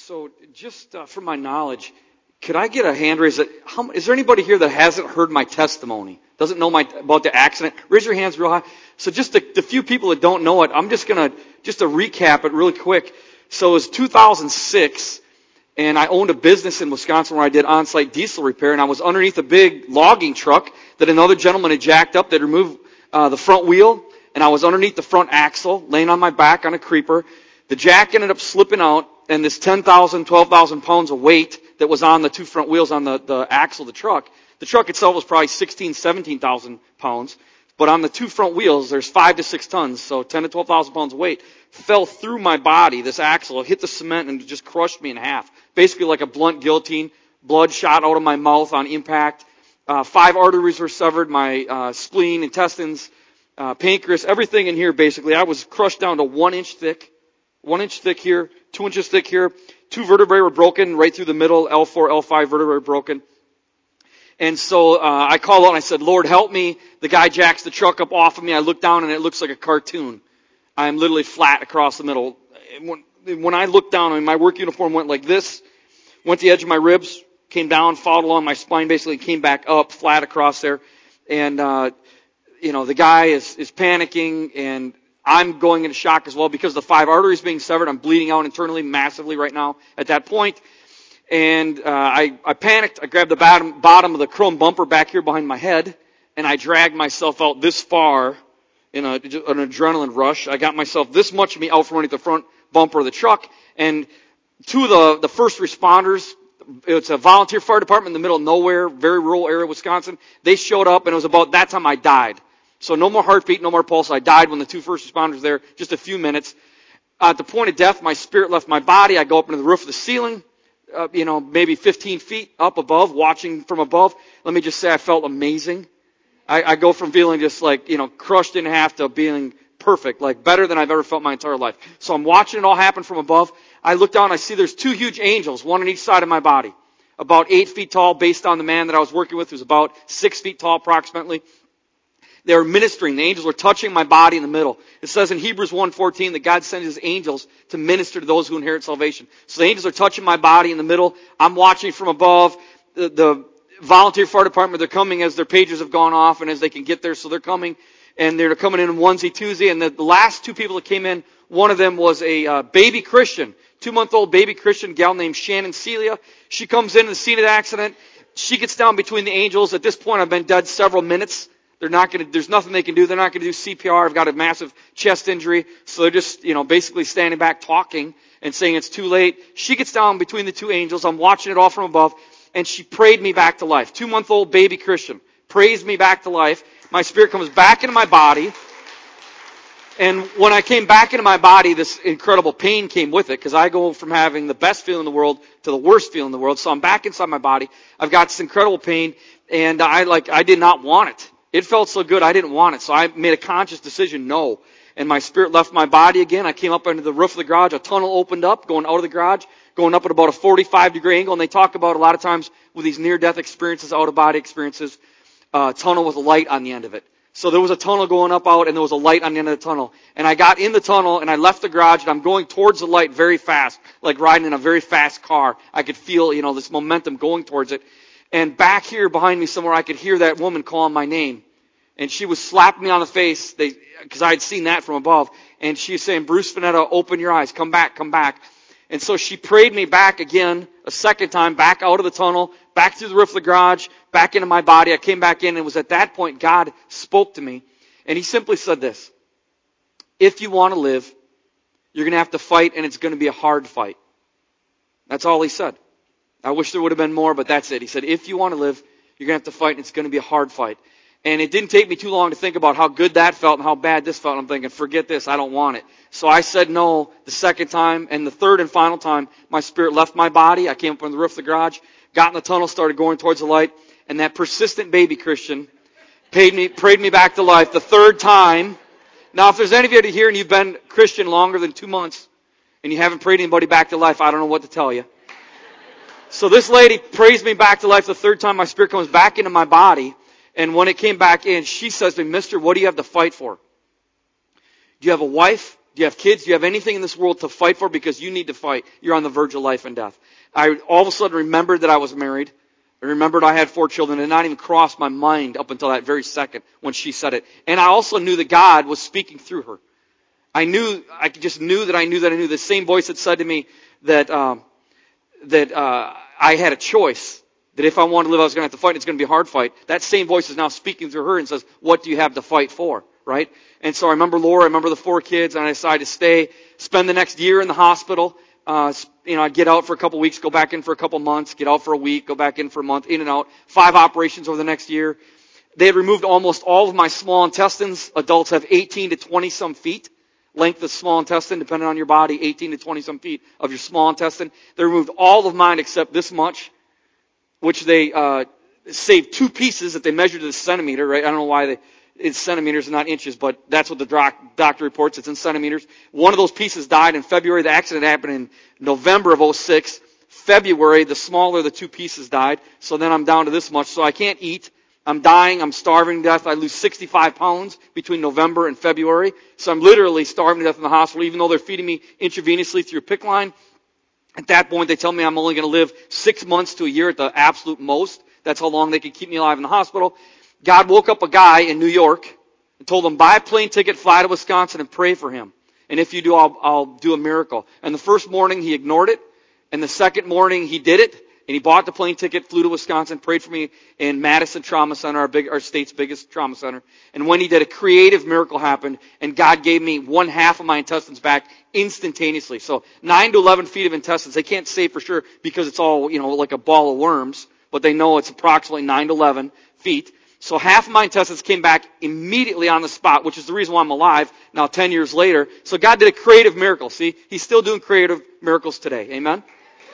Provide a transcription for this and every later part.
So just from my knowledge, could I get a hand raise? Is there anybody here that hasn't heard my testimony? Doesn't know about the accident? Raise your hands real high. So just the few people that don't know it, I'm just to recap it really quick. So it was 2006, and I owned a business in Wisconsin where I did on-site diesel repair, and I was underneath a big logging truck that another gentleman had jacked up that removed the front wheel, and I was underneath the front axle, laying on my back on a creeper. The jack ended up slipping out, and this 10,000, 12,000 pounds of weight that was on the two front wheels on the axle of the truck itself was probably 16, 17,000 pounds. But on the two front wheels, there's 5 to 6 tons, so 10 to 12,000 pounds of weight fell through my body, this axle, hit the cement and just crushed me in half. Basically like a blunt guillotine. Blood shot out of my mouth on impact. 5 arteries were severed, my spleen, intestines, pancreas, everything in here basically. I was crushed down to 1 inch thick. 1 inch thick here, 2 inches thick here. 2 vertebrae were broken right through the middle. L4, L5 vertebrae were broken. And so I called out and I said, Lord, help me. The guy jacks the truck up off of me. I look down and it looks like a cartoon. I'm literally flat across the middle. When I looked down, my work uniform went like this, went to the edge of my ribs, came down, followed along my spine, basically came back up, flat across there. And, the guy is panicking, and I'm going into shock as well because the 5 arteries being severed. I'm bleeding out internally massively right now at that point. And I panicked. I grabbed the bottom of the chrome bumper back here behind my head, and I dragged myself out this far in an adrenaline rush. I got myself this much of me out from underneath the front bumper of the truck. And 2 of the first responders, it's a volunteer fire department in the middle of nowhere, very rural area of Wisconsin. They showed up, and it was about that time I died. So no more heartbeat, no more pulse. I died when the 2 first responders were there, just a few minutes. At the point of death, my spirit left my body. I go up into the roof of the ceiling, maybe 15 feet up above, watching from above. Let me just say I felt amazing. I go from feeling just like, crushed in half to being perfect, like better than I've ever felt my entire life. So I'm watching it all happen from above. I look down, I see there's 2 huge angels, one on each side of my body, about 8 feet tall based on the man that I was working with, who's about 6 feet tall approximately. They were ministering. The angels were touching my body in the middle. It says in Hebrews 1:14 that God sends his angels to minister to those who inherit salvation. So the angels are touching my body in the middle. I'm watching from above. The volunteer fire department, they're coming as their pagers have gone off and as they can get there. So they're coming, and they're coming in onesie, twosie. And the last 2 people that came in, one of them was a baby Christian, 2-month-old baby Christian gal named Shannon Celia. She comes into the scene of the accident. She gets down between the angels. At this point, I've been dead several minutes. There's nothing they can do. They're not going to do CPR. I've got a massive chest injury. So they're just, basically standing back talking and saying it's too late. She gets down between the 2 angels. I'm watching it all from above. And she prayed me back to life. 2-month-old baby Christian praised me back to life. My spirit comes back into my body. And when I came back into my body, this incredible pain came with it, because I go from having the best feeling in the world to the worst feeling in the world. So I'm back inside my body. I've got this incredible pain, and I did not want it. It felt so good, I didn't want it. So I made a conscious decision, no. And my spirit left my body again. I came up under the roof of the garage. A tunnel opened up, going out of the garage, going up at about a 45-degree angle. And they talk about a lot of times with these near-death experiences, out-of-body experiences, tunnel with a light on the end of it. So there was a tunnel going up out, and there was a light on the end of the tunnel. And I got in the tunnel, and I left the garage, and I'm going towards the light very fast, like riding in a very fast car. I could feel, this momentum going towards it. And back here behind me somewhere, I could hear that woman calling my name. And she was slapping me on the face, because I had seen that from above. And she was saying, Bruce Finetta, open your eyes, come back, come back. And so she prayed me back again, a second time, back out of the tunnel, back through the roof of the garage, back into my body. I came back in, and it was at that point God spoke to me. And he simply said this: if you want to live, you're going to have to fight, and it's going to be a hard fight. That's all he said. I wish there would have been more, but that's it. He said, if you want to live, you're going to have to fight, and it's going to be a hard fight. And it didn't take me too long to think about how good that felt and how bad this felt. I'm thinking, forget this, I don't want it. So I said no the second time, and the third and final time, my spirit left my body. I came up on the roof of the garage, got in the tunnel, started going towards the light, and that persistent baby Christian prayed me back to life the third time. Now, if there's any of you here and you've been Christian longer than 2 months, and you haven't prayed anybody back to life, I don't know what to tell you. So this lady praised me back to life the third time. My spirit comes back into my body. And when it came back in, she says to me, Mister, what do you have to fight for? Do you have a wife? Do you have kids? Do you have anything in this world to fight for? Because you need to fight. You're on the verge of life and death. I all of a sudden remembered that I was married. I remembered I had 4 children. It did not even cross my mind up until that very second when she said it. And I also knew that God was speaking through her. I just knew that I knew that I knew the same voice that said to me that I had a choice. That if I wanted to live, I was going to have to fight. It's going to be a hard fight. That same voice is now speaking through her and says, what do you have to fight for? Right? And so I remember Laura, I remember the 4 kids, and I decided to stay, spend the next year in the hospital. I'd get out for a couple weeks, go back in for a couple months, get out for a week, go back in for a month, in and out. 5 operations over the next year. They had removed almost all of my small intestines. Adults have 18 to 20 some feet. Length of small intestine, depending on your body, 18 to 20 some feet of your small intestine. They removed all of mine except this much, which they saved 2 pieces that they measured to the centimeter, right? I don't know why it's centimeters and not inches, but that's what the doctor reports. It's in centimeters. One of those pieces died in February. The accident happened in November of 2006. February, the smaller the 2 pieces died. So then I'm down to this much. So I can't eat. I'm dying. I'm starving to death. I lose 65 pounds between November and February. So I'm literally starving to death in the hospital, even though they're feeding me intravenously through a PICC line. At that point, they tell me I'm only going to live 6 months to a year at the absolute most. That's how long they can keep me alive in the hospital. God woke up a guy in New York and told him, buy a plane ticket, fly to Wisconsin, and pray for him. And if you do, I'll do a miracle. And the first morning, he ignored it. And the second morning, he did it. And he bought the plane ticket, flew to Wisconsin, prayed for me in Madison Trauma Center, our state's biggest trauma center. And when he did, a creative miracle happened, and God gave me 1/2 of my intestines back instantaneously. So 9 to 11 feet of intestines. They can't say for sure because it's all, like a ball of worms, but they know it's approximately 9 to 11 feet. So half of my intestines came back immediately on the spot, which is the reason why I'm alive now 10 years later. So God did a creative miracle. See, He's still doing creative miracles today. Amen?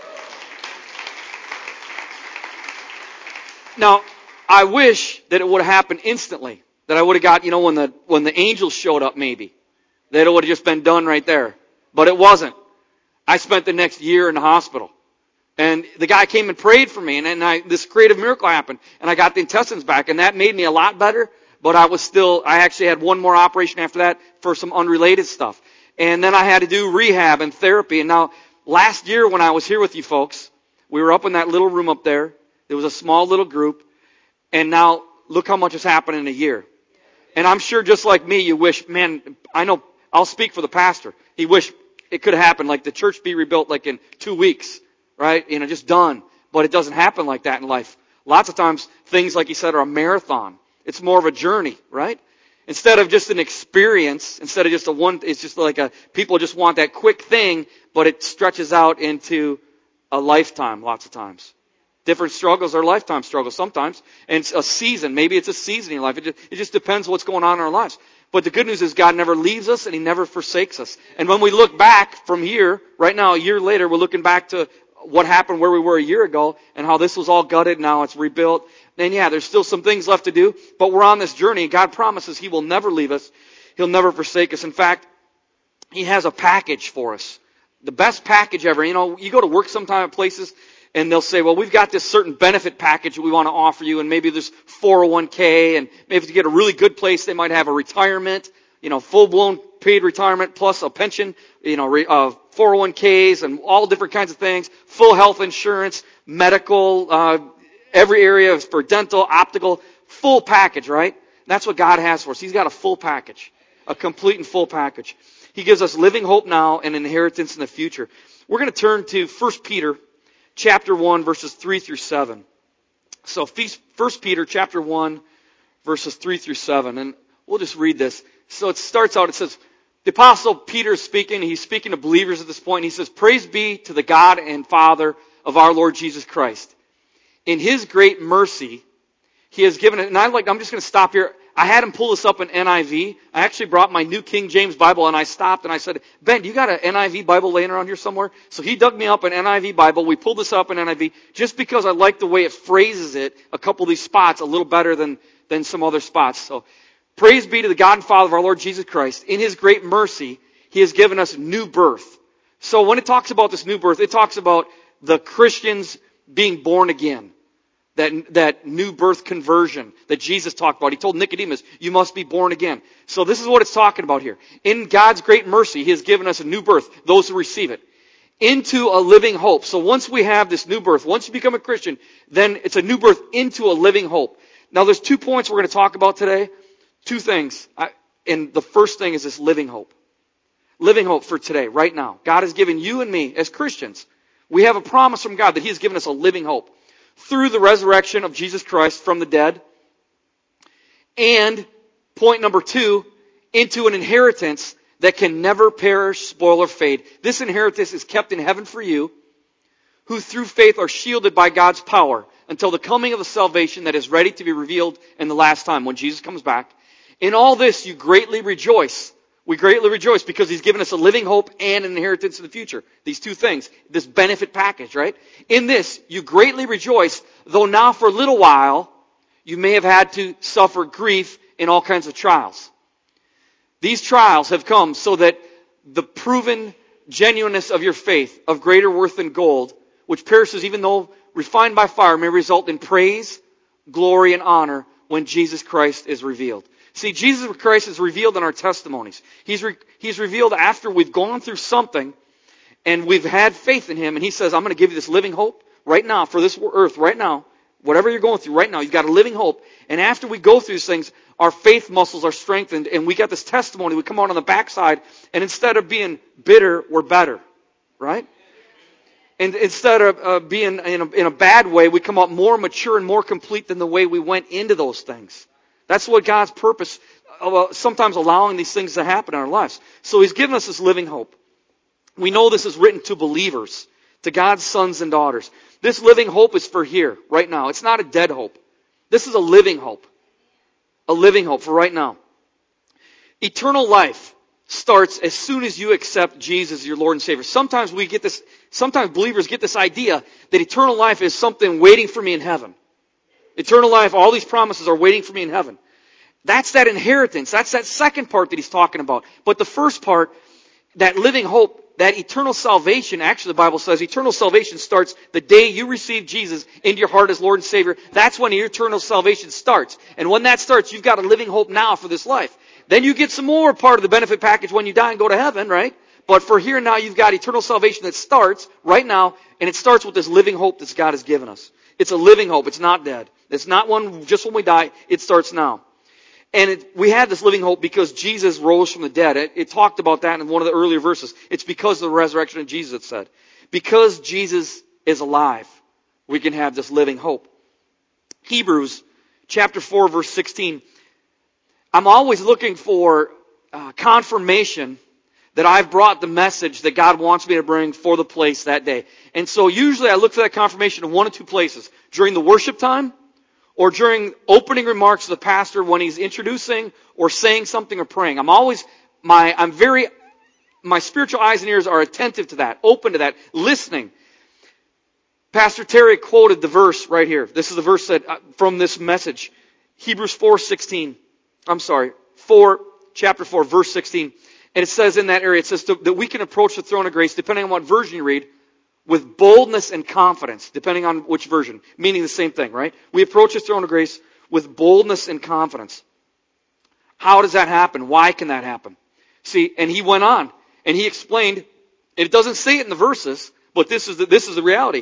Now, I wish that it would have happened instantly. That I would have got, when the angels showed up maybe. That it would have just been done right there. But it wasn't. I spent the next year in the hospital. And the guy came and prayed for me, and then this creative miracle happened, and I got the intestines back, and that made me a lot better, but I actually had one more operation after that for some unrelated stuff. And then I had to do rehab and therapy, and now, last year when I was here with you folks, we were up in that little room up there, there was a small little group, and now, look how much has happened in a year. And I'm sure just like me, you wish, man, I know, I'll speak for the pastor, he wished it could have happened, like the church be rebuilt like in 2 weeks. Right? Just done. But it doesn't happen like that in life. Lots of times, things, like he said, are a marathon. It's more of a journey, right? Instead of just an experience, instead of just it's just like people just want that quick thing, but it stretches out into a lifetime lots of times. Different struggles are lifetime struggles sometimes. And it's a season. Maybe it's a season in your life. It just depends what's going on in our lives. But the good news is God never leaves us and He never forsakes us. And when we look back from here, right now, a year later, we're looking back to what happened where we were a year ago and how this was all gutted, now it's rebuilt. And yeah, there's still some things left to do, but we're on this journey. God promises He will never leave us. He'll never forsake us. In fact, He has a package for us. The best package ever. You go to work sometime at places and they'll say, well, we've got this certain benefit package that we want to offer you, and maybe there's 401k, and maybe if you get a really good place, they might have a retirement, full-blown paid retirement plus a pension, 401ks and all different kinds of things, full health insurance, medical, every area for dental, optical, full package, right? That's what God has for us. He's got a full package, a complete and full package. He gives us living hope now and inheritance in the future. We're going to turn to 1 Peter chapter 1, verses 3 through 7. So 1 Peter chapter 1, verses 3 through 7. And we'll just read this. So it starts out, it says, the Apostle Peter is speaking. He's speaking to believers at this point. He says, praise be to the God and Father of our Lord Jesus Christ. In His great mercy, He has given it. And I'm just going to stop here. I had him pull this up in NIV. I actually brought my New King James Bible, and I stopped and I said, Ben, you got an NIV Bible laying around here somewhere? So he dug me up an NIV Bible. We pulled this up in NIV just because I like the way it phrases it, a couple of these spots, a little better than some other spots. So, praise be to the God and Father of our Lord Jesus Christ. In His great mercy, He has given us new birth. So when it talks about this new birth, it talks about the Christians being born again. that new birth conversion that Jesus talked about. He told Nicodemus, you must be born again. So this is what it's talking about here. In God's great mercy, He has given us a new birth, those who receive it, into a living hope. So once we have this new birth, once you become a Christian, then it's a new birth into a living hope. Now there's 2 points we're going to talk about today. 2 things. And the first thing is this living hope. Living hope for today, right now. God has given you and me as Christians. We have a promise from God that He has given us a living hope through the resurrection of Jesus Christ from the dead. And point number 2, into an inheritance that can never perish, spoil, or fade. This inheritance is kept in heaven for you, who through faith are shielded by God's power until the coming of the salvation that is ready to be revealed in the last time when Jesus comes back. In all this you greatly rejoice. We greatly rejoice because He's given us a living hope and an inheritance in the future. These 2 things. This benefit package, right? In this, you greatly rejoice, though now for a little while, you may have had to suffer grief in all kinds of trials. These trials have come so that the proven genuineness of your faith, of greater worth than gold, which perishes even though refined by fire, may result in praise, glory, and honor when Jesus Christ is revealed. See, Jesus Christ is revealed in our testimonies. He's revealed after we've gone through something and we've had faith in Him. And He says, I'm going to give you this living hope right now for this earth, right now. Whatever you're going through right now, you've got a living hope. And after we go through these things, our faith muscles are strengthened and we got this testimony. We come out on the backside and instead of being bitter, we're better. Right? And instead of being in a bad way, we come out more mature and more complete than the way we went into those things. That's what God's purpose, sometimes allowing these things to happen in our lives. So He's given us this living hope. We know this is written to believers, to God's sons and daughters. This living hope is for here, right now. It's not a dead hope. This is a living hope. A living hope for right now. Eternal life starts as soon as you accept Jesus as your Lord and Savior. Sometimes believers get this idea that eternal life is something waiting for me in heaven. Eternal life, all these promises are waiting for me in heaven. That's that inheritance. That's that second part that He's talking about. But the first part, that living hope, that eternal salvation, actually the Bible says eternal salvation starts the day you receive Jesus into your heart as Lord and Savior. That's when your eternal salvation starts. And when that starts, you've got a living hope now for this life. Then you get some more part of the benefit package when you die and go to heaven, right? But for here and now, you've got eternal salvation that starts right now, and it starts with this living hope that God has given us. It's a living hope. It's not dead. It's not one just when we die. It starts now. And we have this living hope because Jesus rose from the dead. It talked about that in one of the earlier verses. It's because of the resurrection of Jesus, it said. Because Jesus is alive, we can have this living hope. Hebrews chapter 4, verse 16. I'm always looking for confirmation that I've brought the message that God wants me to bring for the place that day. And so usually I look for that confirmation in one of 2 places. During the worship time, or during opening remarks of the pastor when he's introducing or saying something or praying. My spiritual eyes and ears are attentive to that, open to that, listening. Pastor Terry quoted the verse right here. This is the verse that from this message. Hebrews 4:16. Chapter 4, verse 16. And it says in that area, it says that we can approach the throne of grace, depending on what version you read, with boldness and confidence, depending on which version. Meaning the same thing, right? We approach the throne of grace with boldness and confidence. How does that happen? Why can that happen? See, and he went on, and he explained, it doesn't say it in the verses, but this is the reality.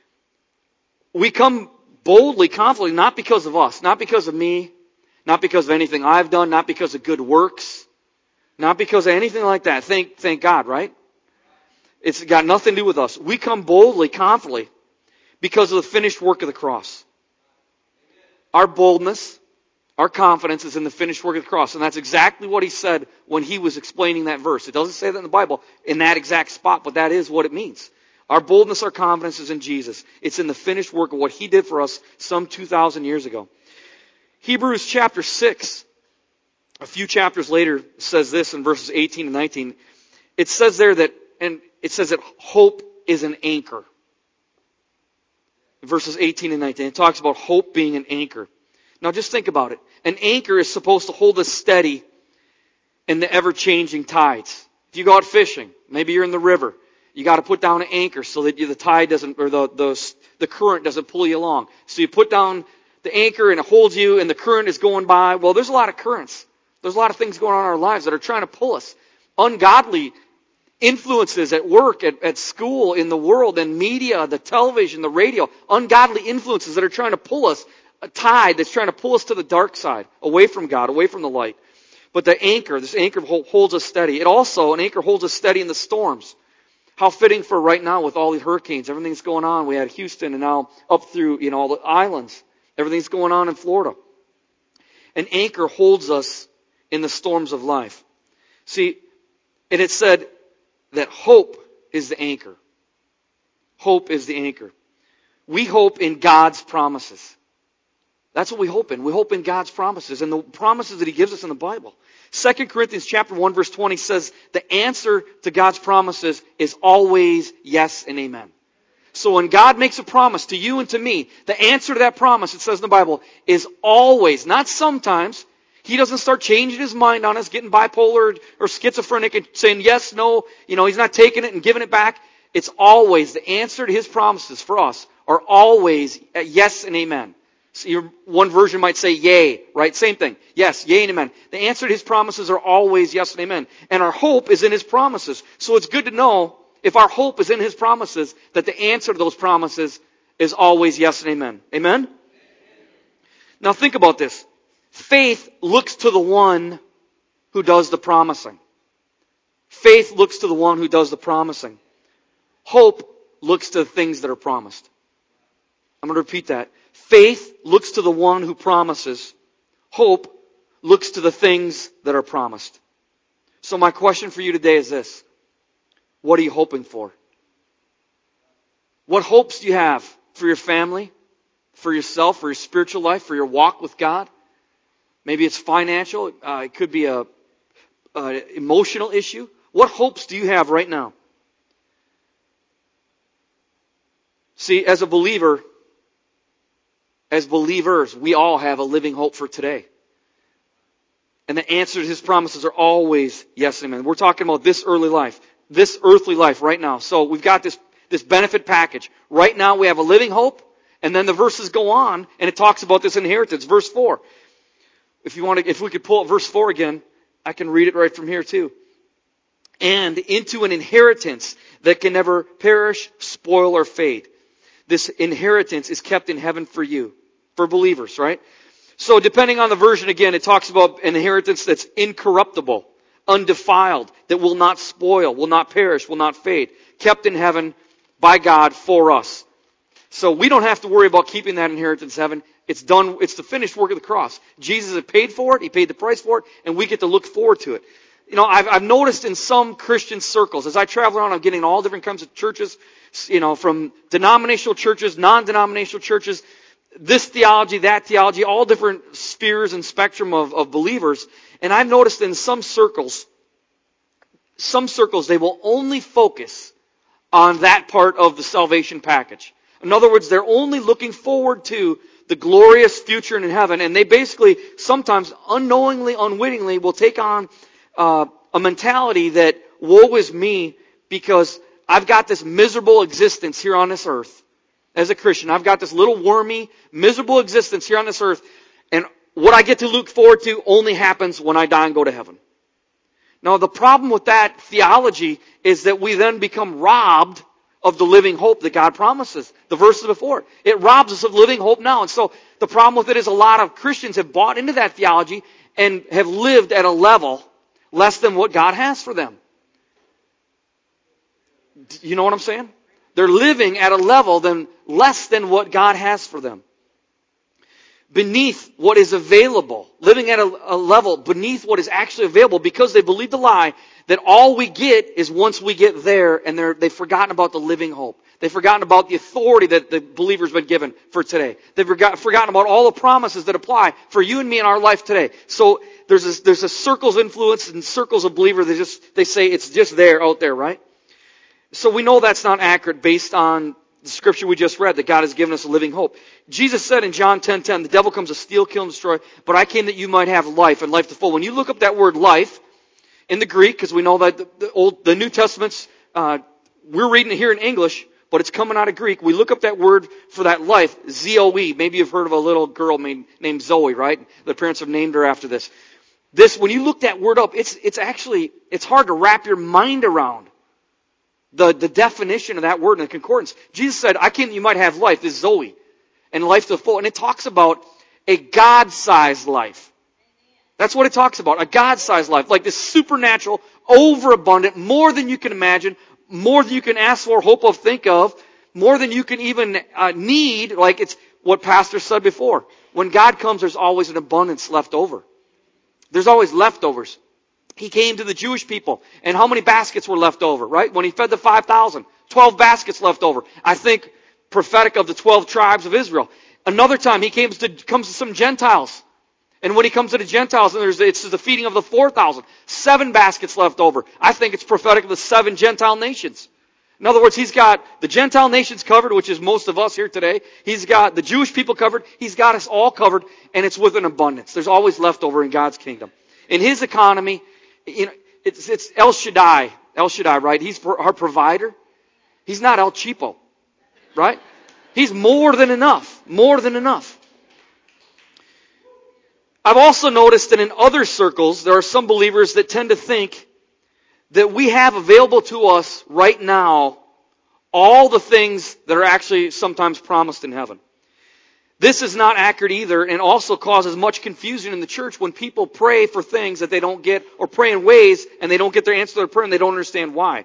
We come boldly, confidently, not because of us, not because of me, not because of anything I've done, not because of good works, not because of anything like that. Thank God, right? It's got nothing to do with us. We come boldly, confidently, because of the finished work of the cross. Our boldness, our confidence is in the finished work of the cross. And that's exactly what he said when he was explaining that verse. It doesn't say that in the Bible in that exact spot, but that is what it means. Our boldness, our confidence is in Jesus. It's in the finished work of what He did for us some 2,000 years ago. Hebrews chapter 6, a few chapters later, says this in verses 18 and 19. It says there that hope is an anchor. Verses 18 and 19. It talks about hope being an anchor. Now just think about it. An anchor is supposed to hold us steady in the ever-changing tides. If you go out fishing, maybe you're in the river, you got to put down an anchor so that the tide doesn't, or the current doesn't pull you along. So you put down the anchor and it holds you and the current is going by. Well, there's a lot of currents. There's a lot of things going on in our lives that are trying to pull us. Ungodly influences at work, at school, in the world, in media, the television, the radio. Ungodly influences that are trying to pull us, a tide that's trying to pull us to the dark side, away from God, away from the light. But this anchor holds us steady. An anchor holds us steady in the storms. How fitting for right now with all the hurricanes, everything's going on. We had Houston and now up through, all the islands. Everything's going on in Florida. An anchor holds us in the storms of life. See, and it said that hope is the anchor. Hope is the anchor. We hope in God's promises. That's what we hope in. We hope in God's promises and the promises that He gives us in the Bible. 2 Corinthians chapter 1 verse 20 says the answer to God's promises is always yes and amen. So when God makes a promise to you and to me, the answer to that promise, it says in the Bible, is always, not sometimes. He doesn't start changing His mind on us, getting bipolar or schizophrenic and saying yes, no, He's not taking it and giving it back. It's always, the answer to His promises for us are always yes and amen. So one version might say yea, right? Same thing. Yes, yea and amen. The answer to His promises are always yes and amen. And our hope is in His promises. So it's good to know, if our hope is in His promises, that the answer to those promises is always yes and amen. Amen? Now think about this. Faith looks to the one who does the promising. Faith looks to the one who does the promising. Hope looks to the things that are promised. I'm going to repeat that. Faith looks to the one who promises. Hope looks to the things that are promised. So my question for you today is this. What are you hoping for? What hopes do you have for your family, for yourself, for your spiritual life, for your walk with God? Maybe it's financial. It could be an emotional issue. What hopes do you have right now? See, as a believer, as believers, we all have a living hope for today. And the answer to His promises are always yes and amen. We're talking about this earthly life right now. So we've got this benefit package. Right now we have a living hope, and then the verses go on, and it talks about this inheritance. Verse 4. If we could pull up verse 4 again, I can read it right from here too. And into an inheritance that can never perish, spoil, or fade. This inheritance is kept in heaven for you, for believers, right? So depending on the version, again, it talks about an inheritance that's incorruptible, undefiled, that will not spoil, will not perish, will not fade, kept in heaven by God for us. So we don't have to worry about keeping that inheritance in heaven. It's done. It's the finished work of the cross. Jesus had paid for it. He paid the price for it, and we get to look forward to it. I've noticed in some Christian circles, as I travel around, I'm getting all different kinds of churches, from denominational churches, non-denominational churches, this theology, that theology, all different spheres and spectrum of believers. And I've noticed in some circles, they will only focus on that part of the salvation package. In other words, they're only looking forward to the glorious future in heaven, and they basically, sometimes unknowingly, unwittingly, will take on a mentality that, woe is me, because I've got this miserable existence here on this earth. As a Christian, I've got this little wormy, miserable existence here on this earth, and what I get to look forward to only happens when I die and go to heaven. Now, the problem with that theology is that we then become robbed of the living hope that God promises. The verses before. It robs us of living hope now. And so the problem with it is a lot of Christians have bought into that theology and have lived at a level less than what God has for them. You know what I'm saying? They're living at a level less than what God has for them. Beneath what is available. Living at a level beneath what is actually available, because they believe the lie that all we get is once we get there, and they've forgotten about the living hope. They've forgotten about the authority that the believer's been given for today. They've forgotten about all the promises that apply for you and me in our life today. So there's a circles of influence and circles of believers. They say it's just there, out there, right? So we know that's not accurate based on the scripture we just read, that God has given us a living hope. Jesus said in John 10:10, the devil comes to steal, kill, and destroy, but I came that you might have life, and life to full. When you look up that word life in the Greek, because we know that the New Testament's we're reading it here in English, but it's coming out of Greek. We look up that word for that life, Zoe. Maybe you've heard of a little girl named Zoe, right? The parents have named her after this. When you look that word up, it's hard to wrap your mind around the definition of that word in the concordance. Jesus said, I came that you might have life, this Zoe, and life to the full. And it talks about a God-sized life. That's what it talks about, a God-sized life. Like this supernatural, overabundant, more than you can imagine, more than you can ask for, hope of, think of, more than you can even need. Like it's what Pastor said before. When God comes, there's always an abundance left over. There's always leftovers. He came to the Jewish people, and how many baskets were left over, right? When he fed the 5,000, 12 baskets left over. I think prophetic of the 12 tribes of Israel. Another time, he comes to some Gentiles. And when he comes to the Gentiles, and it's the feeding of the 4,000, 7 baskets left over. I think it's prophetic of the 7 Gentile nations. In other words, he's got the Gentile nations covered, which is most of us here today. He's got the Jewish people covered. He's got us all covered, and it's with an abundance. There's always leftover in God's kingdom. In His economy, it's El Shaddai. El Shaddai, right? He's our provider. He's not El Cheapo, right? He's more than enough. More than enough. I've also noticed that in other circles, there are some believers that tend to think that we have available to us right now all the things that are actually sometimes promised in heaven. This is not accurate either, and also causes much confusion in the church when people pray for things that they don't get, or pray in ways and they don't get their answer to their prayer and they don't understand why.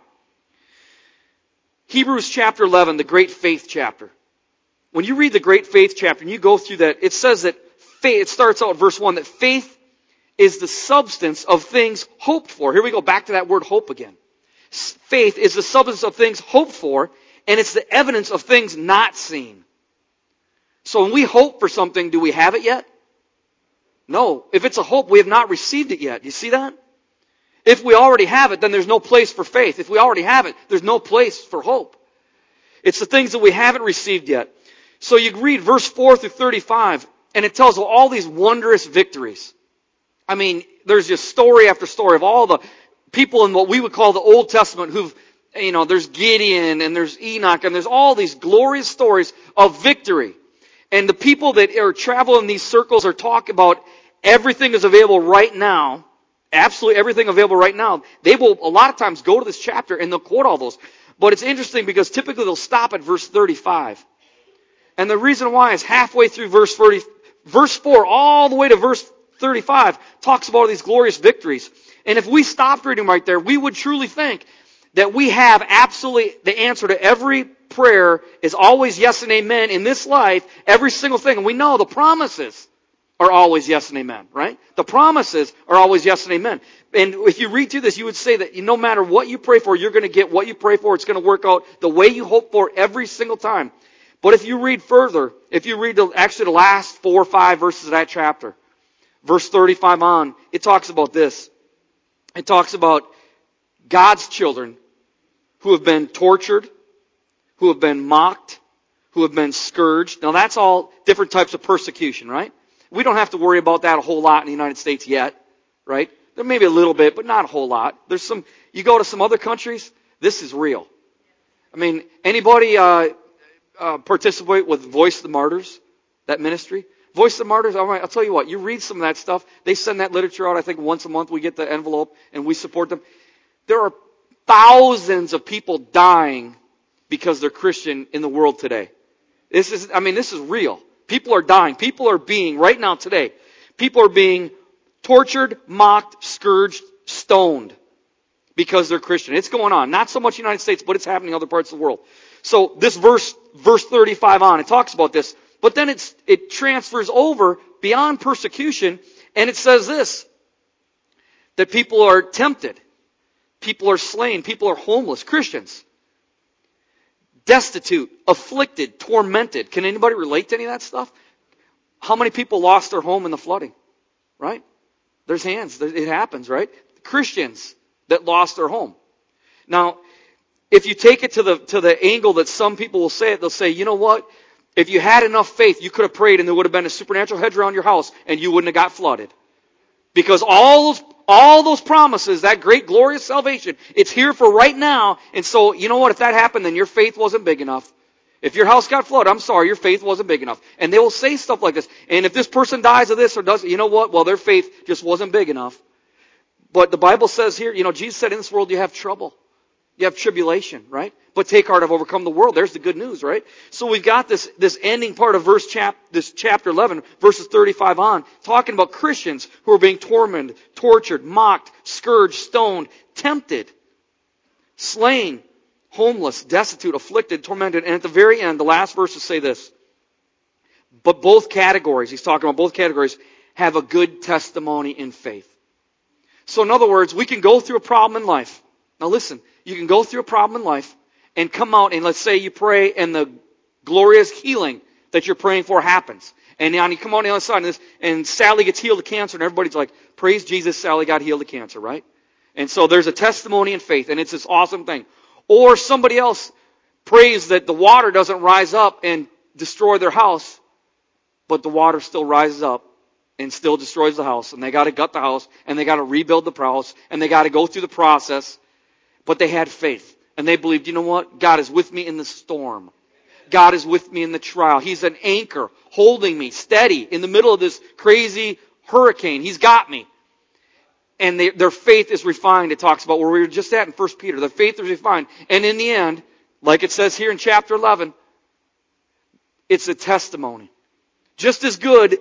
Hebrews chapter 11, the great faith chapter. When you read the great faith chapter and you go through that, it says that faith, it starts out at verse 1, that faith is the substance of things hoped for. Here we go back to that word hope again. Faith is the substance of things hoped for, and it's the evidence of things not seen. So when we hope for something, do we have it yet? No. If it's a hope, we have not received it yet. You see that? If we already have it, then there's no place for faith. If we already have it, there's no place for hope. It's the things that we haven't received yet. So you read verse 4 through 35, and it tells of all these wondrous victories. I mean, there's just story after story of all the people in what we would call the Old Testament who've, there's Gideon and there's Enoch and there's all these glorious stories of victory. And the people that are traveling in these circles are talking about everything is available right now. Absolutely everything available right now. They will a lot of times go to this chapter and they'll quote all those. But it's interesting because typically they'll stop at verse 35. And the reason why is halfway through verse 4 all the way to verse 35 talks about all these glorious victories. And if we stopped reading right there, we would truly think that we have absolutely the answer to every prayer is always yes and amen in this life, every single thing. And we know the promises are always yes and amen, right? The promises are always yes and amen. And if you read through this, you would say that no matter what you pray for, you're going to get what you pray for. It's going to work out the way you hope for every single time. But if you read further, if you read the last 4 or 5 verses of that chapter, verse 35 on, it talks about this. It talks about God's children who have been tortured, who have been mocked, who have been scourged. Now that's all different types of persecution, right? We don't have to worry about that a whole lot in the United States yet, right? There may be a little bit, but not a whole lot. You go to some other countries, this is real. I mean, anybody participate with Voice of the Martyrs, that ministry? Voice of the Martyrs, I'll tell you what, you read some of that stuff. They send that literature out, I think once a month we get the envelope and we support them. There are thousands of people dying because they're Christian in the world today. This is real. People are dying. People are being, right now today, people are being tortured, mocked, scourged, stoned because they're Christian. It's going on. Not so much in the United States, but it's happening in other parts of the world. So this verse 35 on, it talks about this. But then it transfers over beyond persecution, and it says this, that people are tempted, people are slain, people are homeless, Christians, destitute, afflicted, tormented. Can anybody relate to any of that stuff? How many people lost their home in the flooding? Right? There's hands. It happens, right? Christians that lost their home. Now, if you take it to the angle that some people will say it, they'll say, you know what? If you had enough faith, you could have prayed and there would have been a supernatural hedge around your house and you wouldn't have got flooded. Because all All those promises, that great glorious salvation, it's here for right now. And so, you know what? If that happened, then your faith wasn't big enough. If your house got flooded, I'm sorry, your faith wasn't big enough. And they will say stuff like this. And if this person dies of this or does, you know what? Well, their faith just wasn't big enough. But the Bible says here, Jesus said in this world you have trouble. You have tribulation, right? But take heart, I've overcome the world. There's the good news, right? So we've got this ending part of this chapter 11, verses 35 on, talking about Christians who are being tormented, tortured, mocked, scourged, stoned, tempted, slain, homeless, destitute, afflicted, tormented. And at the very end, the last verses say this. But both categories, he's talking about both categories, have a good testimony in faith. So in other words, we can go through a problem in life. Now listen, you can go through a problem in life and come out and let's say you pray and the glorious healing that you're praying for happens. And now you come on the other side of this and Sally gets healed of cancer and everybody's like, praise Jesus, Sally got healed of cancer, right? And so there's a testimony in faith and it's this awesome thing. Or somebody else prays that the water doesn't rise up and destroy their house, but the water still rises up and still destroys the house. And they got to gut the house and they got to rebuild the house and they got to go through the process. But they had faith. And they believed, you know what? God is with me in the storm. God is with me in the trial. He's an anchor holding me steady in the middle of this crazy hurricane. He's got me. And their faith is refined. It talks about where we were just at in 1 Peter. Their faith is refined. And in the end, like it says here in chapter 11, it's a testimony. Just as good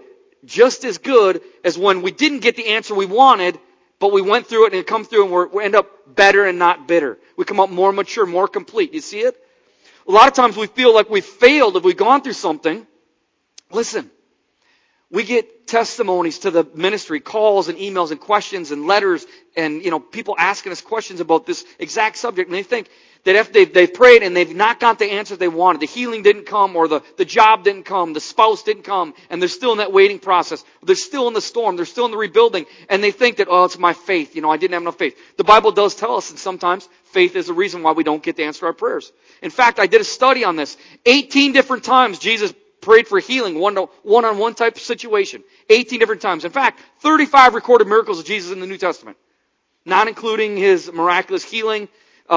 as when we didn't get the answer we wanted, but we went through it and it come through and we end up better and not bitter. We come up more mature, more complete. You see it? A lot of times we feel like we've failed if we've gone through something. Listen, we get testimonies to the ministry, calls and emails and questions and letters and, people asking us questions about this exact subject. And they think that if they've prayed and they've not got the answers they wanted, the healing didn't come or the job didn't come, the spouse didn't come, and they're still in that waiting process. They're still in the storm. They're still in the rebuilding. And they think that, it's my faith. I didn't have enough faith. The Bible does tell us that sometimes faith is the reason why we don't get the answer to our prayers. In fact, I did a study on this. 18 different times Jesus prayed for healing, one-on-one type of situation. 18 different times. In fact, 35 recorded miracles of Jesus in the New Testament. Not including his miraculous healing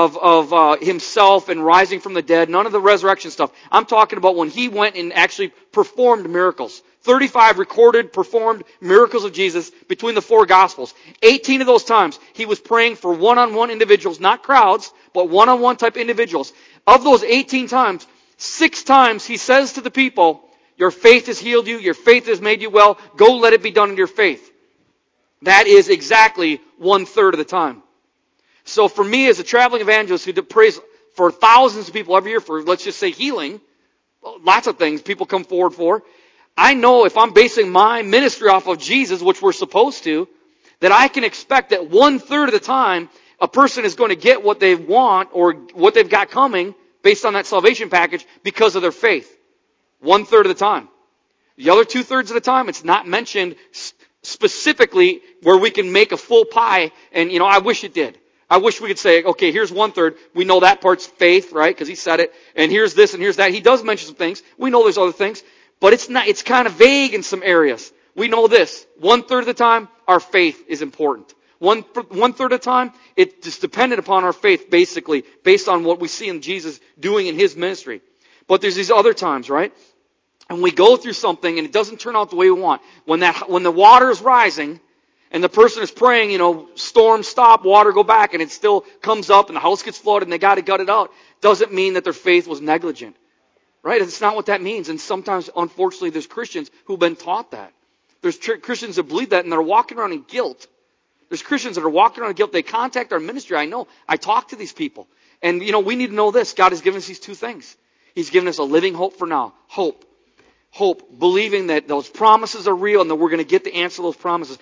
of himself and rising from the dead. None of the resurrection stuff. I'm talking about when he went and actually performed miracles. 35 recorded, performed miracles of Jesus between the 4 Gospels. 18 of those times, he was praying for one-on-one individuals, not crowds, but one-on-one type individuals. Of those 18 times, 6 times he says to the people, your faith has healed you, your faith has made you well, go let it be done in your faith. That is exactly 1/3 of the time. So for me as a traveling evangelist who prays for thousands of people every year for, let's just say, healing, lots of things people come forward for, I know if I'm basing my ministry off of Jesus, which we're supposed to, that I can expect that 1/3 of the time a person is going to get what they want or what they've got coming based on that salvation package because of their faith. 1/3 of the time. The other 2/3 of the time, it's not mentioned specifically where we can make a full pie and, I wish it did. I wish we could say, okay, here's 1/3. We know that part's faith, right? Because he said it. And here's this and here's that. He does mention some things. We know there's other things. But it's kind of vague in some areas. We know this. 1/3 of the time, our faith is important. 1/3 of the time, it's dependent upon our faith, basically, based on what we see in Jesus doing in his ministry. But there's these other times, right? And we go through something and it doesn't turn out the way we want. When the water is rising and the person is praying, storm stop, water go back, and it still comes up and the house gets flooded and they got to gut it out, doesn't mean that their faith was negligent. Right? It's not what that means. And sometimes, unfortunately, there's Christians who've been taught that. There's Christians that believe that and they're walking around in guilt. There's Christians that are walking around in guilt. They contact our ministry. I know. I talk to these people. And, we need to know this. God has given us these 2 things. He's given us a living hope for now. Hope. Believing that those promises are real and that we're going to get the answer to those promises.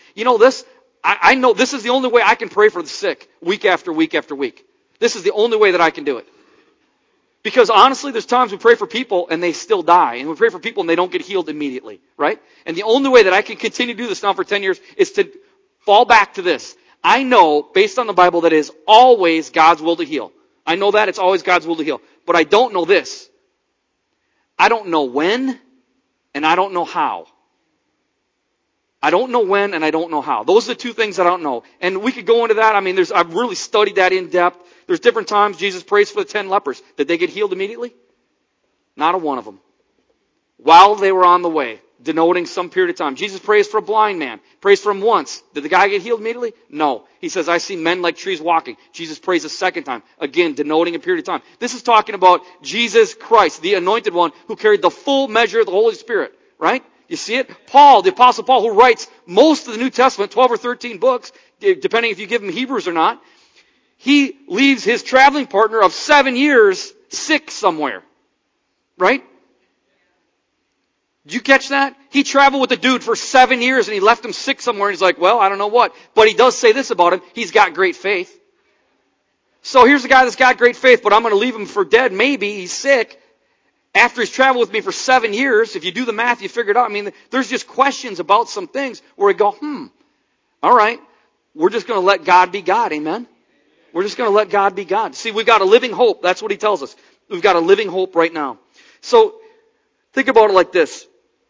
I know this is the only way I can pray for the sick week after week after week. This is the only way that I can do it. Because honestly, there's times we pray for people and they still die. And we pray for people and they don't get healed immediately. Right? And the only way that I can continue to do this now for 10 years is to fall back to this. I know, based on the Bible, that it is always God's will to heal. I know that. It's always God's will to heal. But I don't know this. I don't know when, and I don't know how. I don't know when and I don't know how. Those are the two things I don't know. And we could go into that. I mean, I've really studied that in depth. There's different times Jesus prays for the 10 lepers. Did they get healed immediately? Not a one of them. While they were on the way, denoting some period of time. Jesus prays for a blind man. Prays for him once. Did the guy get healed immediately? No. He says, I see men like trees walking. Jesus prays a second time. Again, denoting a period of time. This is talking about Jesus Christ, the anointed one who carried the full measure of the Holy Spirit. Right? You see it? Paul, the Apostle Paul, who writes most of the New Testament, 12 or 13 books, depending if you give him Hebrews or not, he leaves his traveling partner of 7 years sick somewhere. Right? Did you catch that? He traveled with the dude for 7 years and he left him sick somewhere and he's like, well, I don't know what. But he does say this about him. He's got great faith. So here's a guy that's got great faith, but I'm going to leave him for dead. Maybe he's sick. After he's traveled with me for 7 years, if you do the math, you figure it out. I mean, there's just questions about some things where we go, all right, we're just going to let God be God, amen? We're just going to let God be God. See, we've got a living hope. That's what he tells us. We've got a living hope right now. So, think about it like this.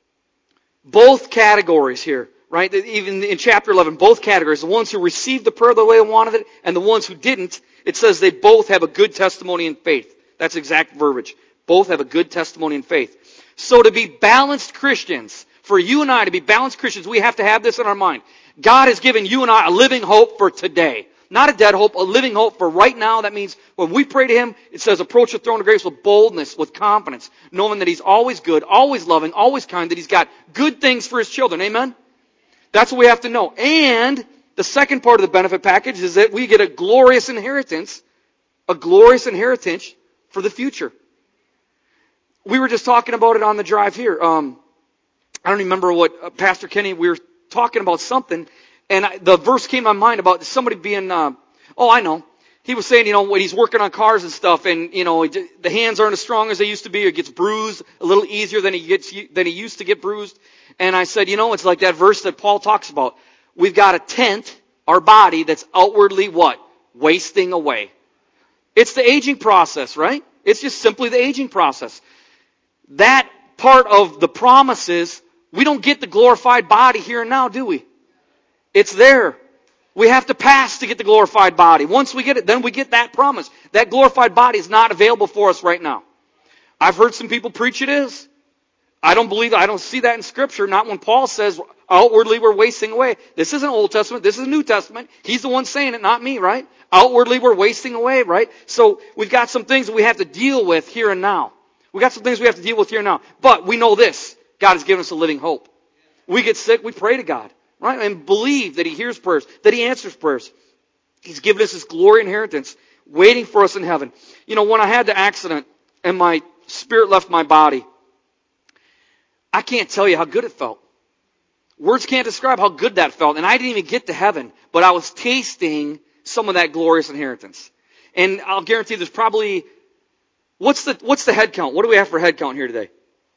Both categories here, right? Even in chapter 11, both categories, the ones who received the prayer the way they wanted it and the ones who didn't, it says they both have a good testimony and faith. That's exact verbiage. Both have a good testimony and faith. So to be balanced Christians, for you and I to be balanced Christians, we have to have this in our mind. God has given you and I a living hope for today. Not a dead hope, a living hope for right now. That means when we pray to Him, it says approach the throne of grace with boldness, with confidence, knowing that He's always good, always loving, always kind, that He's got good things for His children. Amen? That's what we have to know. And the second part of the benefit package is that we get a glorious inheritance for the future. We were just talking about it on the drive here. I don't remember what Pastor Kenny, we were talking about something, and the verse came to my mind about somebody being, I know. He was saying, when he's working on cars and stuff, and, the hands aren't as strong as they used to be, or gets bruised a little easier than he used to get bruised. And I said, it's like that verse that Paul talks about. We've got a tent, our body, that's outwardly what? Wasting away. It's the aging process, right? It's just simply the aging process. That part of the promises, we don't get the glorified body here and now, do we? It's there. We have to pass to get the glorified body. Once we get it, then we get that promise. That glorified body is not available for us right now. I've heard some people preach it is. I don't see that in Scripture. Not when Paul says outwardly we're wasting away. This isn't Old Testament. This is New Testament. He's the one saying it, not me, right? Outwardly we're wasting away, right? So we've got some things that we have to deal with here and now. We got some things we have to deal with here and now. But we know this. God has given us a living hope. We get sick, we pray to God, right? And believe that He hears prayers, that He answers prayers. He's given us His glory inheritance waiting for us in heaven. When I had the accident and my spirit left my body, I can't tell you how good it felt. Words can't describe how good that felt. And I didn't even get to heaven, but I was tasting some of that glorious inheritance. And I'll guarantee there's probably, what's the head count? What do we have for head count here today?